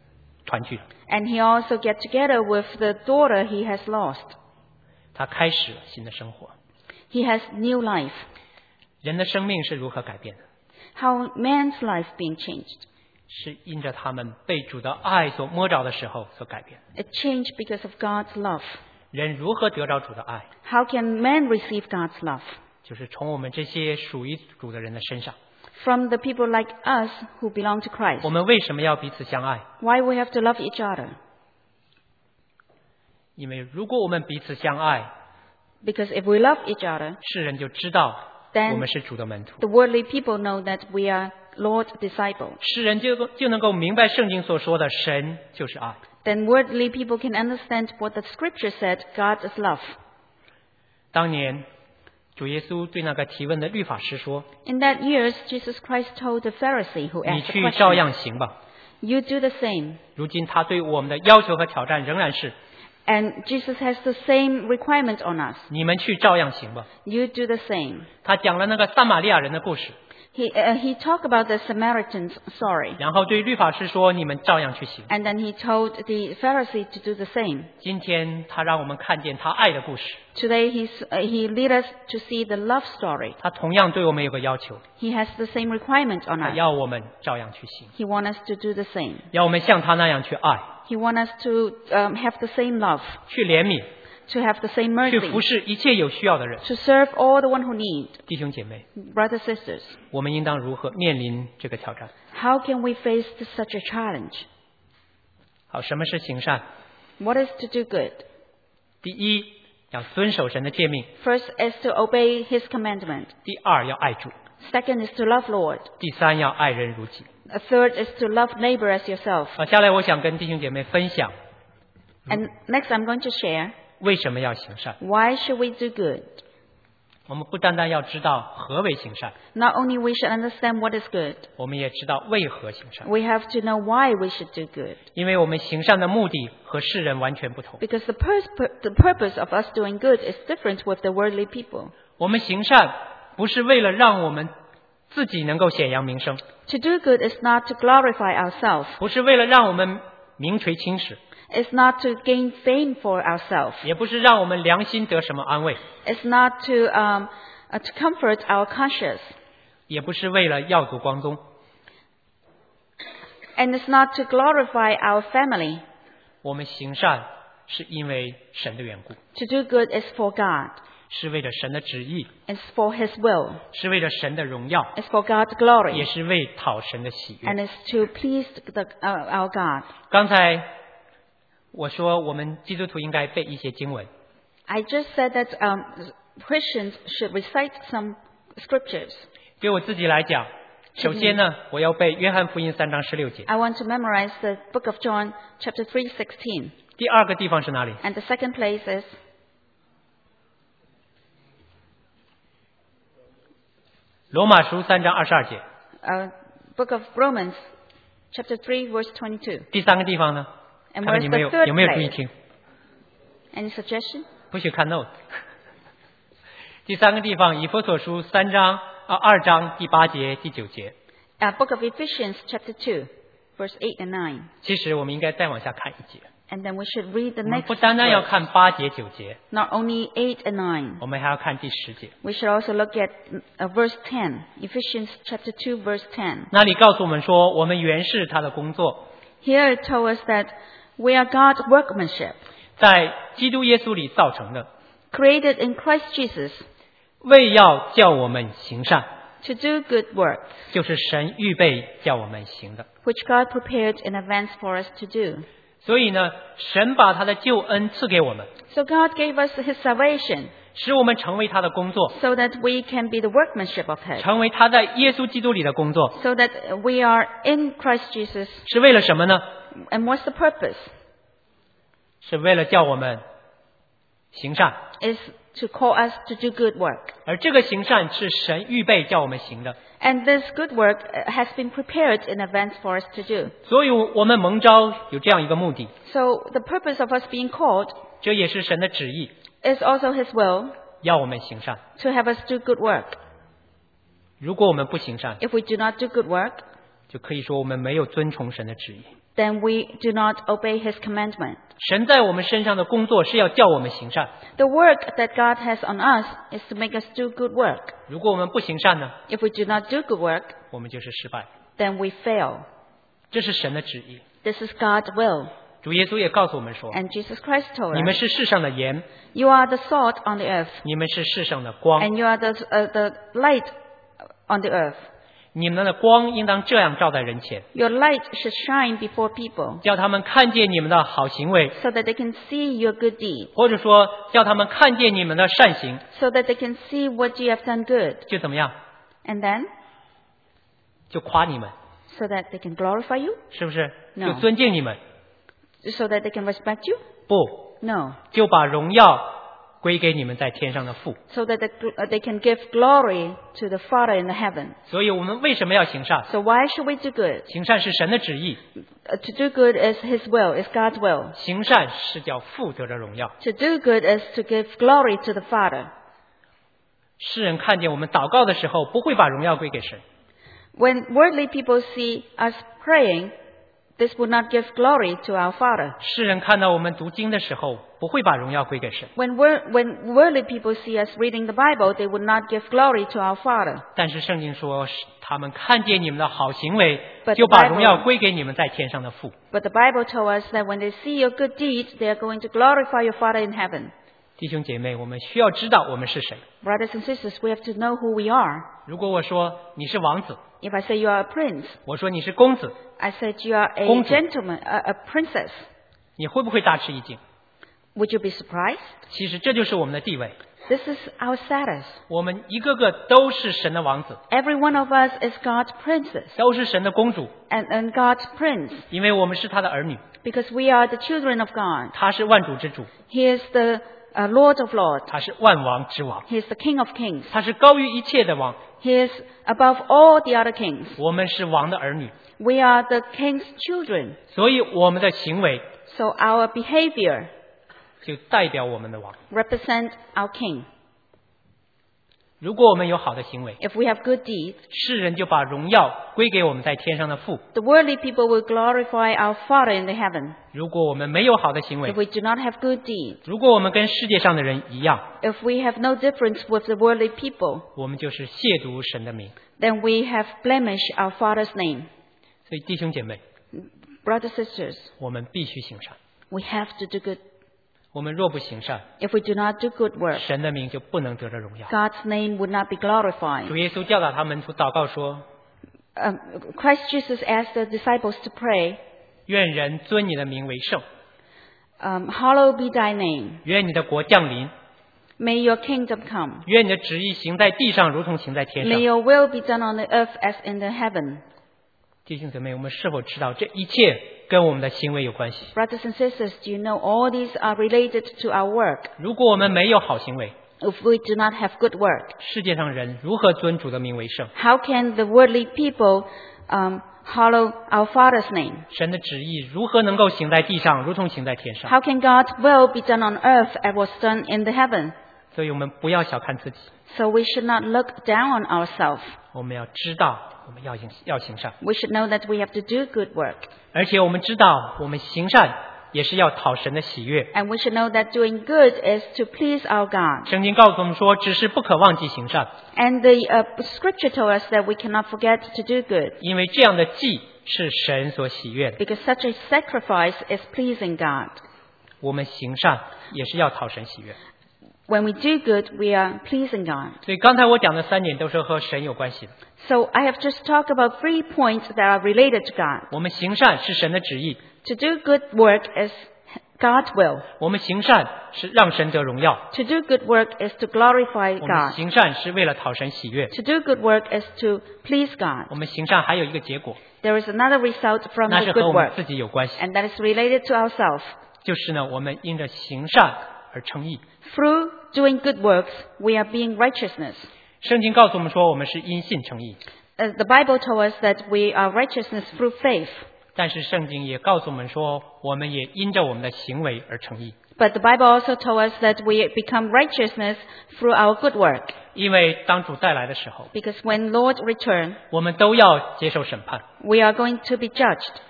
团聚了， And he also get together with the daughter he has lost. 他开始了新的生活。 He has new life. 人的生命是如何改变的？ How man's life being changed? 是因着他们被主的爱所摸着的时候所改变。 It changed because of God's love. 人如何得着主的爱？ How can man receive God's love? 就是从我们这些属于主的人的身上。 From the people like us who belong to Christ. 我们为什么要彼此相爱？ Why we have to love each other? 因为如果我们彼此相爱， Because if we love each other, 世人就知道 Then 我们是主的门徒， the worldly people know that we are Lord's disciples. 世人就就能够明白圣经所说的神就是爱。 Then worldly people can understand what the scripture said, God is love. 当年主耶稣对那个提问的律法师说： In that years, Jesus Christ told the Pharisee who 你 asked the 去照 question, 样行吧。 you do the same. 如今他对我们的要求和挑战仍然是： And Jesus has the same requirement on us. 你们去照样行吧。 You do the same. 他讲了那个撒玛利亚人的故事， He, uh, he talked about the Samaritans' story. 然后对律法师说：你们照样去行。 And then he told the Pharisee to do the same. 今天他让我们看见他爱的故事， Today he's, uh, he led us to see the love story. 他同样对我们有个要求， He has the same requirement on 他 us. 要我们照样去行， He wants us to do the same. 要我们像他那样去爱， He wants us to um, have the same love, 去怜悯， to have the same 去服 mercy, 侍一切有需要的人。 to serve all the one who need. 弟兄姐妹， Brothers, sisters, 我们应当如何面临这个挑战？ how can we face such a challenge? 好，什么是行善？ What is to do good? 第一，要遵守神的诫命； First is to obey his commandment. 第二，要爱主； Second is to love Lord. 第三，要爱人如己。 A third is to love neighbor as yourself. 好，下来我想跟弟兄姐妹分享 And next I'm going to share 为什么要行善。 why should we do good. 我们不单单要知道何为行善， Not only we should understand what is good, 我们也知道为何行善。 we have to know why we should do good. 因为我们行善的目的和世人完全不同。 Because the, pers- the purpose of us doing good is different with the worldly people. 我们行善不是为了让我们自己能够显扬名声， To do good is not to glorify ourselves. 不是为了让我们名垂青史， It's not to gain fame for ourselves. 也不是让我们良心得什么安慰， It's not to, um, uh, to comfort our conscience. 也不是为了耀祖光宗。 And it's not to glorify our family. 我们行善是因为神的缘故， To do good is for God. 是为了神的旨意， It's for His will. 是为了神的荣耀， It's for God's 也 glory. 是为讨神的喜悦。 And it's to please the, uh, our God. 刚才我说我们基督徒应该背一些经文， I just said that um, Christians should recite some scriptures. 对我自己来讲，首先呢，我要背约翰福音三章十六节。 I want to memorize the book of John, chapter three, sixteen. 第二个地方是哪里？ And the second place is 罗马书三章二十二节。 uh, book of Romans, chapter three, verse twenty-two. 第三个地方呢？ And 看看 where's 你 the 们有 third 有没有注意 place? 听？ Any suggestion? 不许看 note。第三个地方，以弗所书三章啊二章第八节、第九节。 Uh, book of Ephesians, chapter two, verse eight and nine. 其实我们应该再往下看一节。 And then we should read the 我们 next 不单单要 verse. 看八节、九节， Not only eight and nine. 我们还要看第十节。 We should also look at uh, verse ten. Ephesians, chapter two, verse ten. 那里告诉我们说，我们原是他的工作， Here it told us that we are God's workmanship, 在基督耶稣里造成的， created in Christ Jesus 为要叫我们行善， to do good works, 就是神预备叫我们行的。 which God prepared in advance for us to do. 所以呢，神把他的救恩赐给我们， So God gave us His salvation 使我们成为他的工作， so that we can be the workmanship of His, 成为他在耶稣基督里的工作， so that we are in Christ Jesus. 是为了什么呢？ And what's the purpose? 是为了叫我们行善， Is to call us to do good work. 而这个行善是神预备叫我们行的， And this good work uh, has been prepared in advance for us to do. 所以我们蒙召有这样一个目的， So the purpose of us being called 这也是神的旨意， is also His will 要我们行善。 to have us do good work. 如果我们不行善， If we do not do good work, 就可以说我们没有遵从神的旨意。 then we do not obey His commandment. 神在我们身上的工作是要叫我们行善， The work that God has on us is to make us do good work. 如果我们不行善呢， If we do not do good work, 我们就是失败。 then we fail. 这是神的旨意。 This is God's will. 主耶稣也告诉我们说， And Jesus Christ told 你们 us, 是世上的盐， you are the salt on the earth, 你们是世上的光， and you are the, uh, the light on the earth. 你们的光应当这样照在人前， Your light should shine before people, 叫他们看见你们的好行为， so that they can see your good deed, 或者说叫他们看见你们的善行， so that they can see what you have done good. 就怎么样？ And then, 就夸你们， so that they can glorify you, 是不是？ No. 就尊敬你们？ so that they can respect you? 不， No. 就把荣耀归给你们在天上的父。 So that they, uh, they can give glory to the Father in the heaven. 所以我们为什么要行善？ So why should we do good? 行善是神的旨意， Uh, to do good is His will, is God's will. 行善是叫父得着荣耀。 To do good is to give glory to the Father. 世人看见我们祷告的时候，不会把荣耀归给神。 When worldly people see us praying, this would not give glory to our Father. 世人看到我们读经的时候，不会把荣耀归给神。 When, wor- when worldly people see us reading the Bible, they would not give glory to our Father. 但是圣经说，他们看见你们的好行为 But， 就把 the Bible- 荣耀归给你们在天上的父。 But the Bible tells us that when they see your good deeds, they are going to glorify your Father in heaven. 弟兄姐妹，我们需要知道我们是谁。 Brothers and sisters, we have to know who we are. 如果我说你是王子， If I say you are a prince, 我说你是公子， I said you are a 公主。 gentleman, a, a princess, 你会不会大吃一惊？ would you be surprised? 其实这就是我们的地位， This is our status. 我们一个个都是神的王子， Every one of us is God's princess 都是神的公主， and, and God's prince, 因为我们是他的儿女， because we are the children of God. 他是万主之主， He is the uh, Lord of Lords. 他是万王之王， He is the King of Kings. 他是高于一切的王。 He is above all the other kings. 我们是王的儿女， We are the King's children. 所以我们的行为 So our behavior 就代表我们的王。 represents our King. 如果我们有好的行为， If we have good deeds, 世人就把荣耀归给我们在天上的父； the worldly people will glorify our Father in the heaven. 如果我们没有好的行为 If，we do not have good deeds, 如果我们跟世界上的人一样， if we have no difference with the worldly people, 我们就是亵渎神的名。 then we have blemished our Father's name. 所以弟兄姐妹， Brothers and sisters, 我们必须行善。 we have to do good. 我们若不行善， If we do not do good work, 神的名就不能得着荣耀。 God's name would not be glorified. 主耶稣教导他们祷告说 Um, Christ Jesus asked the disciples to pray, 愿人尊你的名为圣， um, hallowed be thy name. 愿你的国降临， May your kingdom come. 愿你的旨意行在地上，如同行在天 May 上。 your will be done on the earth as in the heaven. 弟兄姊妹，我们是否知道这一切跟我们的行为有关系？ Brothers and sisters, do you know all these are related to our work? 如果我们没有好行为， If we do not have good work, 世界上人如何尊主的名为圣？ how can the worldly people um, hallow our Father's name? 神的旨意如何能够行在地上，如同行在天上？ How can God's will be done on earth as was done in the heaven? 所以我们不要小看自己， So we should not look down on ourselves. 我们要知道我们要行要行善， We should know that we have to do good work. 而且我们知道我们行善也是要讨神的喜悦。 And we should know that doing good is to please our God. 圣经告诉我们说，只是不可忘记行善， And the uh, scripture told us that we cannot forget to do good, 因为这样的祭是神所喜悦的。 because such a sacrifice is pleasing God. 我们行善也是要讨神喜悦。 When we do good, we are pleasing God. 所以刚才我讲的三点都是和神有关系的。 So I have just talked about three points that are related to God. 我们行善是神的旨意， To do good work is God's will. 我们行善是让神得荣耀， To do good work is to glorify 我们 God. 行善是为了讨神喜悦。 To do good work is to please God. 我们行善还有一个结果， There is another result from 那 the 是和 good 我们 work, 自己有关系， and that is related to ourselves. 就是呢，我们因着行善而称义。 Through doing good works, we are being righteousness. 圣经告诉我们说，我们是因信称义， Uh, the Bible told us that we are righteousness through faith. 但是圣经也告诉我们说，我们也因着我们的行为而称义， But the Bible also told us that we become righteousness through our good work. 因为当主再来的时候， Because when Lord return, 我们都要接受审判。 we are going to be judged.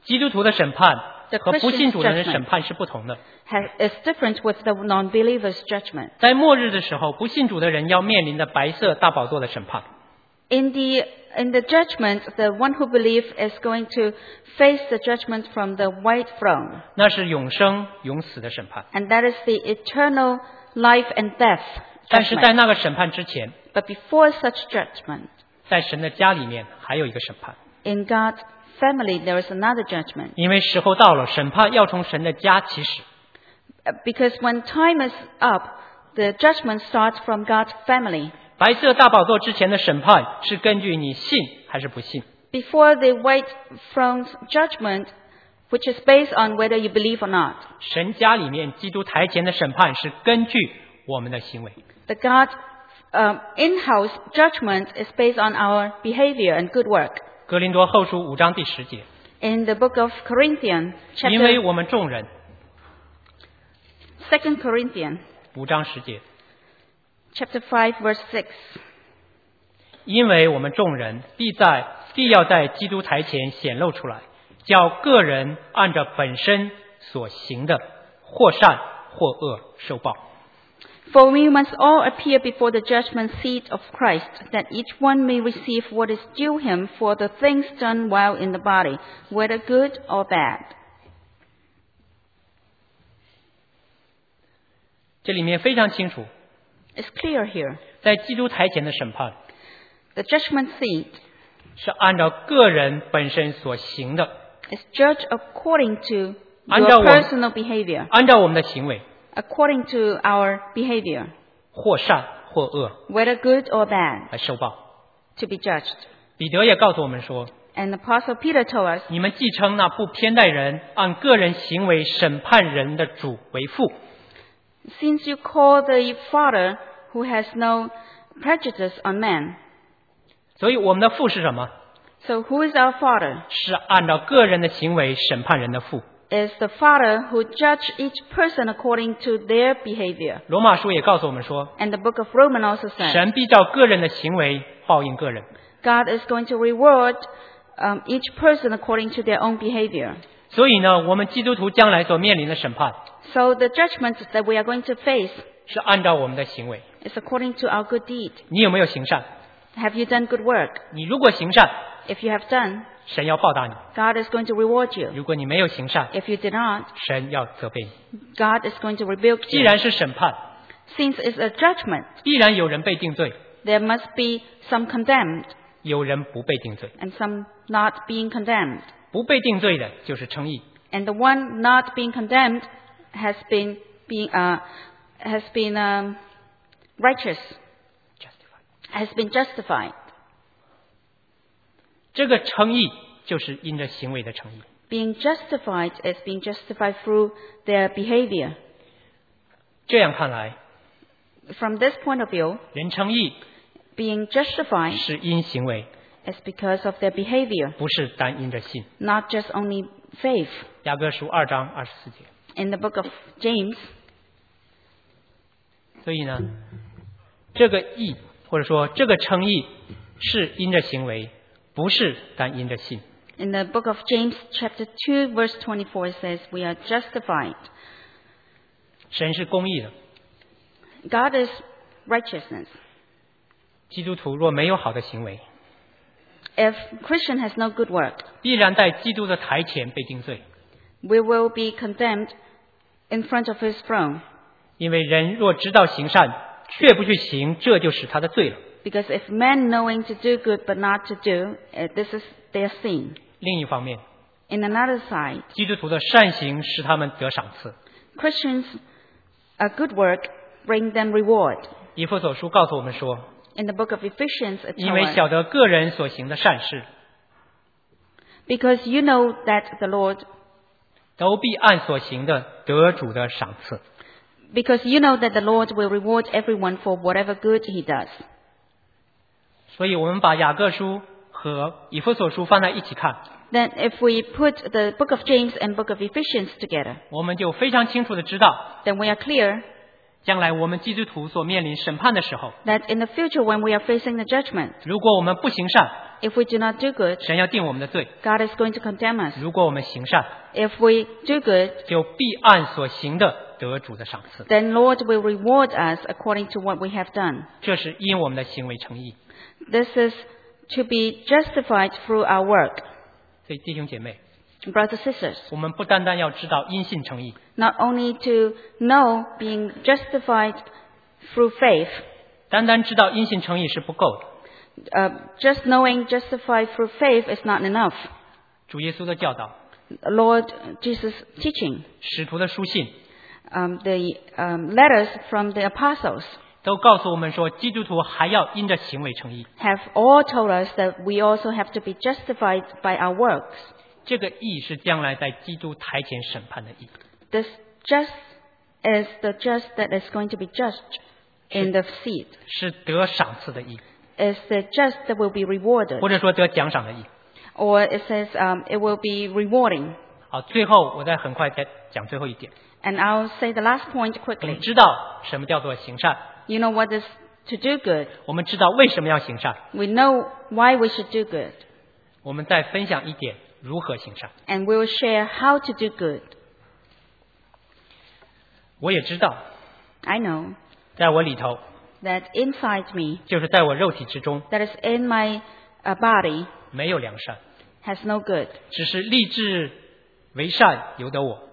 基督徒的审判 The 和不信 Christian's 主的人 judgment 审判是不同的。 has, is different with the non-believer's judgment. 在末日的时候，不信主的人要面临的白色大宝座的审判。 In the, in the judgment, the one who believes is going to face the judgment from the white throne. 那是永生永死的审判。 And that is the eternal life and death 但是在 judgment. 那个审判之前， But before such judgment, 在神的家里面还有一个审判。 in God's family, there is another judgment. 因为时候到了，审判要从神的家起始。 Uh, Because when time is up, the judgment starts from God's family. 白色大宝座之前的审判是根据你信还是不信。 Before the white throne's judgment, which is based on whether you believe or not. 神家里面基督台前的审判是根据我们的行为。 The God um, in-house judgment is based on our behavior and good work. 哥林多后书五章第十节， In the book of Corinthians, 因为 chapter 我们众人 Second Corinthians, 五章十节， chapter five, verse six. 因为我们众人必在必要在基督台前显露出来，叫个人按照本身所行的，或善或恶受报。 For we must all appear before the judgment seat of Christ, that each one may receive what is due him for the things done while in the body, whether good or bad. 这里面非常清楚， It's clear here. 在基督台前的审判 The judgment seat 是按照个人本身所行的， is judged according to 按照 your 我 personal behavior, 按照我们的行为， according to our behavior, 或善或恶 whether good or bad, 来受报。 to be judged. 彼得也告诉我们说， And Apostle Peter told us, 你们既称那不偏待人、按个人行为审判人的主为父， since you call the Father who has no prejudice on man, 所以我们的父是什么？ so who is our Father? 是按照个人的行为审判人的父。 Is the Father who judge each person according to their behavior. 罗马书也告诉我们说， And the book of Romans also says, 神必照个人的行为报应个人。 God is going to reward um, each person according to their own behavior. 所以呢，我们基督徒将来所面临的审判 So the judgment that we are going to face 是按照我们的行为。 is according to our good deed. 你有没有行善？ Have you done good work? 你如果行善， If you have done, 神要报答你； God is going to reward you. 如果你没有行善， If you did not, 神要责备你。 God is going to rebuke 既 you. 然是审判， Since it's a judgment, 必然有人被定罪， there must be some condemned 有人不被定罪。 and some not being condemned. 不被定罪的就是称义， And the one not being condemned has been being uh, has been um, righteous, has been justified. 这个称义就是因着行为的称义。 Being justified is being justified through their behavior. 这样看来， From this point of view, 人称义 being justified 是因行为， is because of their behavior, 不是单因着信。 not just only faith. 雅各书二章二十四节。 In the book of James, 所以呢，这个义或者说这个称义是因着行为，不是单因着信。 in the book of James chapter two verse twenty-four, it says, we are justified. 神是公义的， God is righteousness. 基督徒若没有好的行为， If Christian has no good work, 必然在基督的台前被定罪。 we will be condemned in front of his throne. 因为人若知道行善，却不去行，这就是他的罪了。 Because if men knowing to do good but not to do, uh, this is their sin. 另一方面， In another side, 基督徒的善行使他们得赏赐。 Christians' uh, good work bring them reward. 以弗所书告诉我们说， In the book of Ephesians, it 因为 tells us, 晓得个人所行的善事， because you know that the Lord, 都必按所行的得主的赏赐。 because you know that the Lord will reward everyone for whatever good he does. 所以我们把雅各书和以弗所书放在一起看， Then if we put the book of James and book of Ephesians together, 我们就非常清楚的知道， then we are clear 将来我们基督徒所面临审判的时候， that in the future when we are facing the judgment, 如果我们不行善， if we do not do good, 神要定我们的罪； God is going to condemn us. 如果我们行善， If we do good, 就必按所行的得主的赏赐。 then Lord will reward us according to what we have done. 这是因我们的行为称义。 This is to be justified through our work. 所以弟兄姐妹， Brothers and sisters, 我们不单单要知道因信称义， not only to know being justified through faith, 单单知道因信称义是不够的。 uh, just knowing justified through faith is not enough. 主耶稣的教导、 Lord Jesus' teaching, 使徒的书信 um, the um, letters from the apostles 都告诉我们说，基督徒还要因着行为称义。 have all told us that we also have to be justified by our works. 这个义是将来在基督台前审判的义。 This just is the just that is going to be judged in the seat, 是得赏赐的义， is the just that will be rewarded. 或者说得奖赏的义。 Or it says um, it will be rewarding. 好，最后我再很快再讲最后一点。 And I'll say the last point 我们 quickly. 知道什么叫做行善， You know what is to do good. 我们知道为什么要行善， We know why we should do good. 我们再分享一点如何行善。 And we will share how to do good. 我也知道， I know 在我里头， that inside me, 就是在我肉体之中， that is in my uh, body, 没有良善， has no good. 只是立志为善由得我。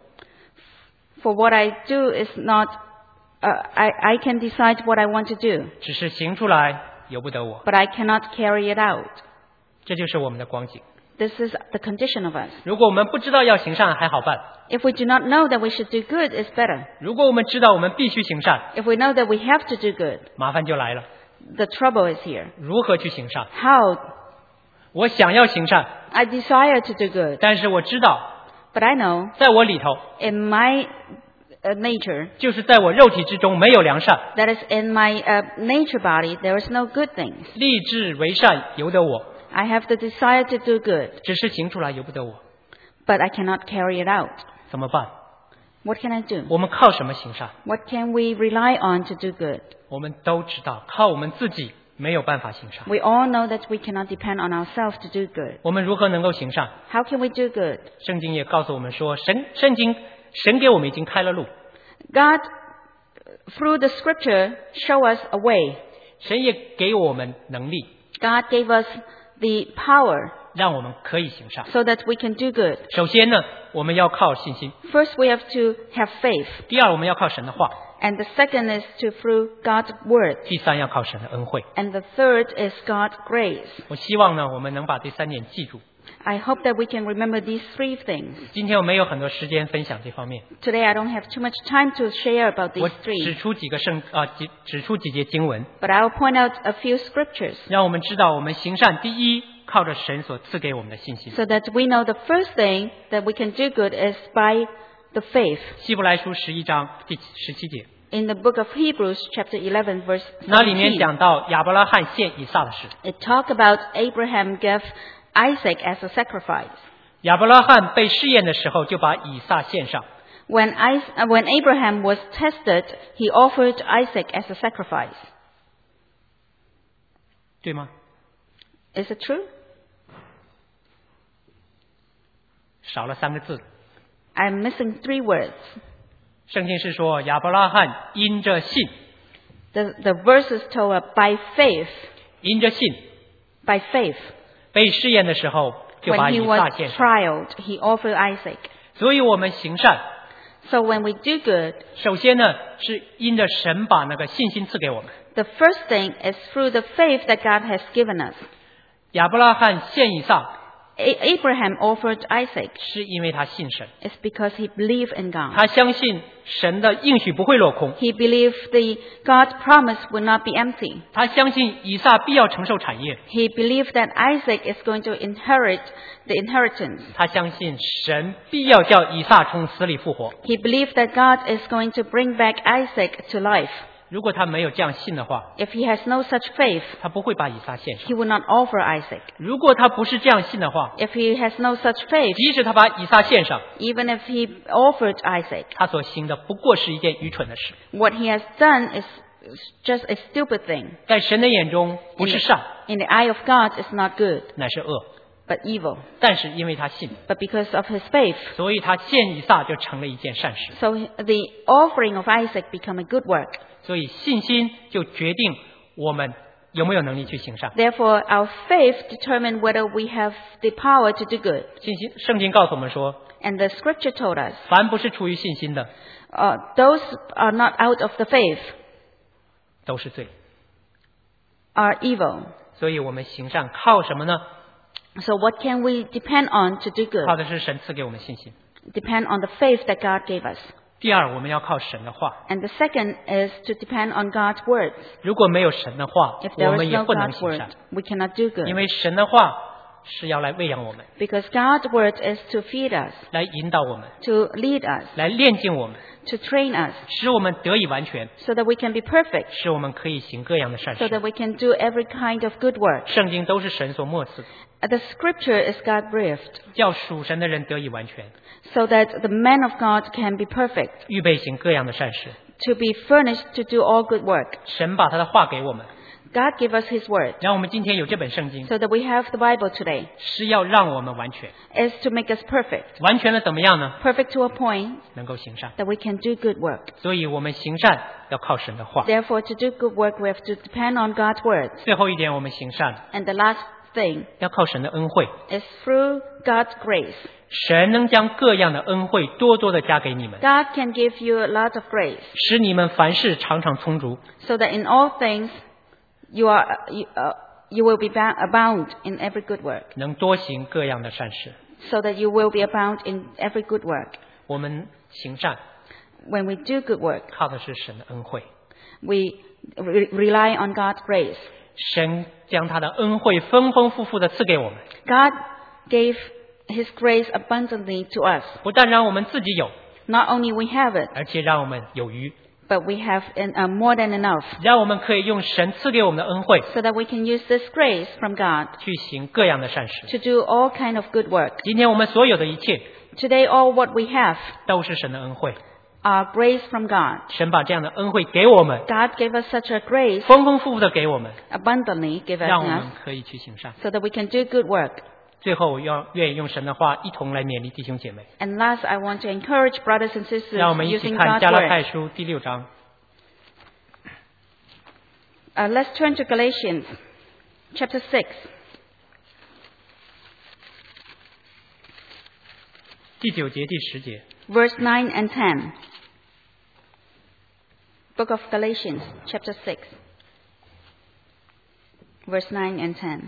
For what I do is not, uh, I, I can decide what I want to do, 只是行出来由不得我， but I cannot carry it out. 这就是我们的光景。 This is the condition of us. 如果我们不知道要行善还好办， If we do not know that we should do good, it's better. 如果我们知道我们必须行善， If we know that we have to do good, 麻烦就来了。 the trouble is here. 如何去行善？ How? 我想要行善， I desire to do good, 但是我知道， but I know 在我里头， in my uh, nature, 就是在我肉体之中没有良善， that is in my uh, nature body, there is no good things. 立志为善由得我， I have the desire to do good, 只是行出来由不得我， but I cannot carry it out. 怎么办？ What can I do? 我们靠什么行善？ What can we rely on to do good? 我们都知道，靠我们自己没有办法行善。 We all know that we cannot depend on ourselves to do good. 我们如何能够行善？ How can we do good? 圣经也告诉我们说，神圣经神给我们已经开了路， God, through the scripture, show us a way. 神也给我们能力， God gave us the power 让我们可以行善。 so that we can do good. 首先呢，我们要靠信心； First, we have to have faith. 第二，我们要靠神的话； And the second is to through God's word. 第三，要靠神的恩惠。 And the third is God's grace. 我希望呢，我们能把这三点记住。 I hope that we can remember these three things. 今天我没有很多时间分享这方面， Today, I don't have too much time to share about 我 these 指 three, 出几个圣啊，指指出几节经文， but I'll point out a few scriptures 让我们知道我们行善第一靠着神所赐给我们的信心。 so that we know the first thing that we can do good is by the faith. 希伯来书十一章第十七节， In the book of Hebrews, chapter eleven, verse 那里面 seventeen, 讲到亚伯拉罕献以撒的事。 it talk about Abraham gave Isaac as a sacrifice. 亚伯拉罕被试验的时候，就把以撒献上。 When, Is- uh, when Abraham was tested, he offered Isaac as a sacrifice. 对吗？ Is it true? 少了三个字。 I'm missing three words. 圣经是说，亚伯拉罕因着信， The, the verses told us by faith, 因着信 by faith. 被试验的时候，就 When 把 he 以 was 撒献上。 trialed, he offered Isaac. 所以我们行善， So when we do good, 首先呢是因着神把那个信心赐给我们。 the first thing is through the faith that God has given us. 亚伯拉罕献以撒， A- Abraham offered Isaac. 是因为他信神， It's because he believed in God. 他相信神的应许不会落空， He believed the God's promise would not be empty. 他相信以撒必要承受产业， He believed that Isaac is going to inherit the inheritance. 他相信神必要叫以撒从死里复活。 He believed that God is going to bring back Isaac to life. 如果他没有这样信的话， If he has no such faith, 他不会把以撒献 he 上。 would not offer Isaac. 如果他不是这样信的话， If he has no such faith, 即使他把以撒献上， even if he offered Isaac, 他所行的不过是一件愚蠢的事， what he has done is just a stupid thing. 在神的眼中不 In 是 the, 善， in the eye of God, it's not good, 乃是恶。 but evil. 但是因为他信， But because of his faith, 所以他献以撒就成了一件善事。 so the offering of Isaac became a good work. 所以信心就决定我们有没有能力去行善。 Therefore, our faith determines whether we have the power to do good. 信心，圣经告诉我们说， And the scripture told us, 凡不是出于信心的， uh, those are not out of the faith 都是罪。 are evil. 所以我们行善靠什么呢？ So what can we depend on to do 靠 good? 的是神赐给我们信心。 Depend on the faith that God gave us. 第二，我们要靠神的话。 And the second is to depend on God's word. 如果没有神的话， If 我 there 们 is 也 no 不能 God's 行 word, 善， we cannot do 因 good. 为神的话是要来喂养我们， Because God's word is to feed us, 来引导我们， to lead us, 来炼净我们， to train us, 使我们得以完全， so that we can be perfect, 使我们可以行各样的善 so 事。 that we can do every kind of good work. 圣经都是神所默示的， Uh, The scripture is God-breathed, 叫属神的人得以完全， so that the man of God can be perfect, 预备行各样的善事。 to be furnished to do all good work. 神把他的话给我们， God gave us his word, 让我们今天有这本圣经， so that we have the Bible today, 是要让我们完全。 is to make us perfect. 完全的怎么样呢？ Perfect to a point 能够行善。 that we can do good work. 所以我们行善要靠神的话。 Therefore, to do good work, we have to depend on God's word. 最后一点，我们行善 And the last thing 要靠神的恩惠。 is through God's grace. 神能将各样的恩惠多多的加给你们， God can give you a lot of grace, 使你们凡事常常充足， so that in all things you are you, uh, you will be bound, abound in every good work, 能多行各样的善事。 so that you will be abound in every good work. 我们行善 When we do good work, 靠的是神的恩惠， we re- rely on God's grace. 神将他的恩惠丰丰富富的赐给我们， God gave his grace abundantly to us. 不但让我们自己有， Not only we have it, 而且让我们有余， but we have in, uh, more than enough, 让我们可以用神赐给我们的恩惠 so that we can use this grace from God 去行各样的善事。 to do all kind of good work. 今天我们所有的一切 Today, all what we have 都是神的恩惠， are grace from God. 神把这样的恩惠给我们， God gave us such a grace, 丰丰富富的给我们， abundantly given 让我 us, 们可以去行善。 so that we can do good work. 最后，我要愿意用神的话一同来勉励弟兄姐妹。 And last, I want to encourage brothers and sisters 让我们一起 using 看 God's 加拉 word. 太书第六章 Uh, let's turn to Galatians chapter six, 第九节、第十节。 verse nine and ten. Book of Galatians chapter six, verse nine and ten.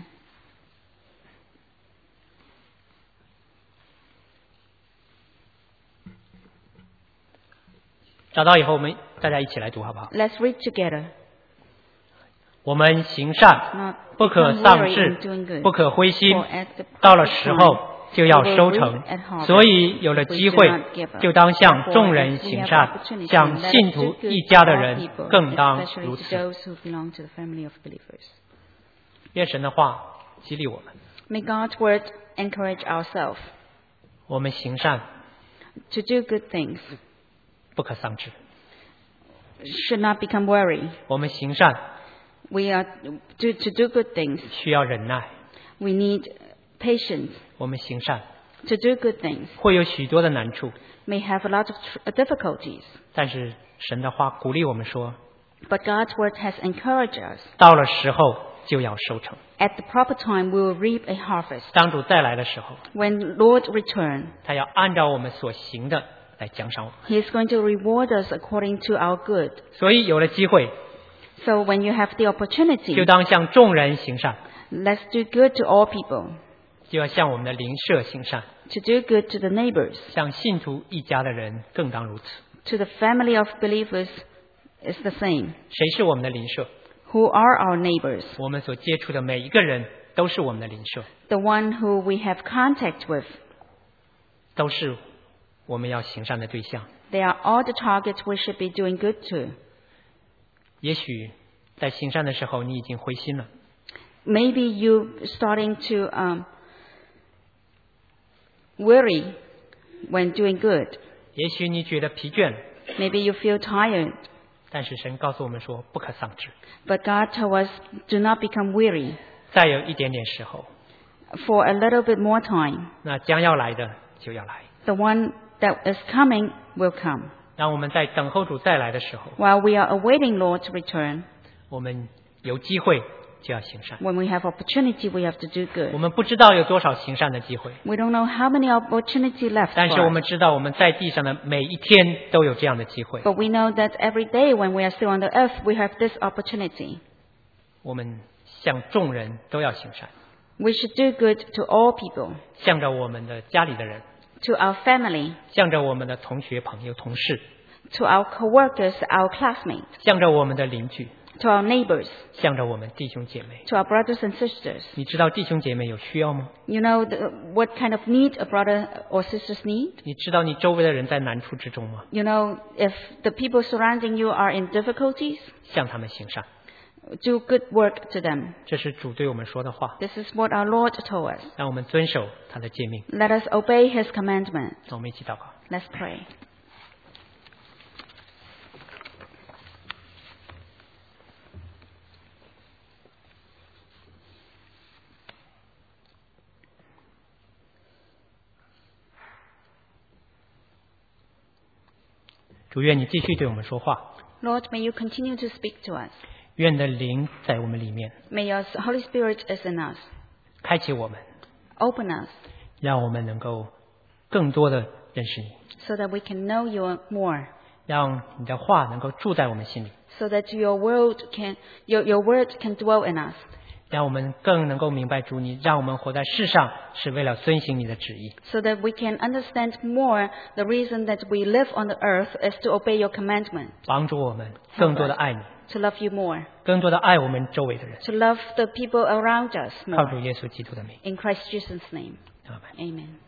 找到以后，我们大家一起来读，好不好？ Let's read together. 我们行善， Not 不可 become 丧 weary 志 in doing good. 不可灰心 For at the 到了 proper 时 time, 候就要 we will 收 reap 成 at harvest. 所以有了 We 机 do 会 not give up. 就当向 Therefore, 众人 if we 行 have 善 opportunity, 向 let us 信 do 徒 good 一家的 to 人 all people, 更当 especially 如 to 此。 those who belong to the family of believers. 愿神的话激励我们， May God's word encourage ourselves 我们行善 to do good things, 不可丧志， should not become worry. 我们行善 We are to, to do good things. 需要忍耐， We need patience 我们行善 to do good things. 会有许多的难处， May have a lot of tr- difficulties, 但是神的话鼓励我们说， but God's word has encouraged us. 到了时候就要收成。 At the proper time, we will reap a harvest. 当主再来的时候， When Lord return, 他他要按照我们所行的来奖赏我们。 He is going to reward us according to our good. 所以有了机会， So when you have the 就 opportunity, 当向众人行善， let's do good to all people, 就要向我们的邻舍行善， to do good to the neighbors, 向信徒一家的人更当如此。 to the family of believers is the same. 谁是我们的邻舍？ Who are our neighbors? 我们所接触的每一个人都是我们的邻舍， The one who we have contact with. 都是我们要行善的对象。 They are all the targets we should be doing good to. 也许在行善的时候你已经灰心了， Maybe you starting to um, worry when doing good. 也许你觉得疲倦了， Maybe you feel tired. 但是神告诉我们说不可丧志， But God told us, do not become weary. 再有一点点时候， For a little bit more time, 那将要来的就要来。 the one that is coming will come. 让我们在等候主再来的时候， While we are awaiting Lord's return, 我们有机会就要行善。 when we have opportunity, we have to do 我 good. 们不知道有多少行善的机会， We don't know how many opportunity left 但是 for 我 us. 们知道我们在地上的每一天都有这样的机会。 But we know that every day when we are still on the earth, we have this opportunity. 我们向众人都要行善， We should do good to all people, 向着我们的家里的人， to our family, 向着我们的同学、朋友、同事， to our co-workers, our classmates, 向着我们的邻居， to our neighbors, 向着我们弟兄姐妹。 to our brothers and sisters. 你知道弟兄姐妹有需要吗？ You know the, what kind of need a brother or sisters need? 你知道你周围的人在难处之中吗？ You know, if the people surrounding you are in difficulties, 向他们行善， do good work to them. 这是主对我们说的话， This is what our Lord told us. 让我们遵守他的诫命。 Let us obey His commandment. 让我们一起祷告。 Let's pray. 主，愿你继续对我们说话， Lord, may you continue to speak to us. 愿你的灵在我们里面 May your Holy Spirit is in us. 开启我们， Open us 让我们能够更多的认识你， so that we can know you more. 让你的话能够住在我们心里， So that your word can, your, your word can dwell in us. 让我们更能够明白主你让我们活在世上是为了遵行你的旨意。 So that we can understand more the reason that we live on the earth is to obey your commandment. 帮助我们更多的爱你， To love you more. 更多的爱我们周围的人。 To love the people around us 靠主 more. 耶稣基督的名， In Christ Jesus' name. 阿门。 Amen.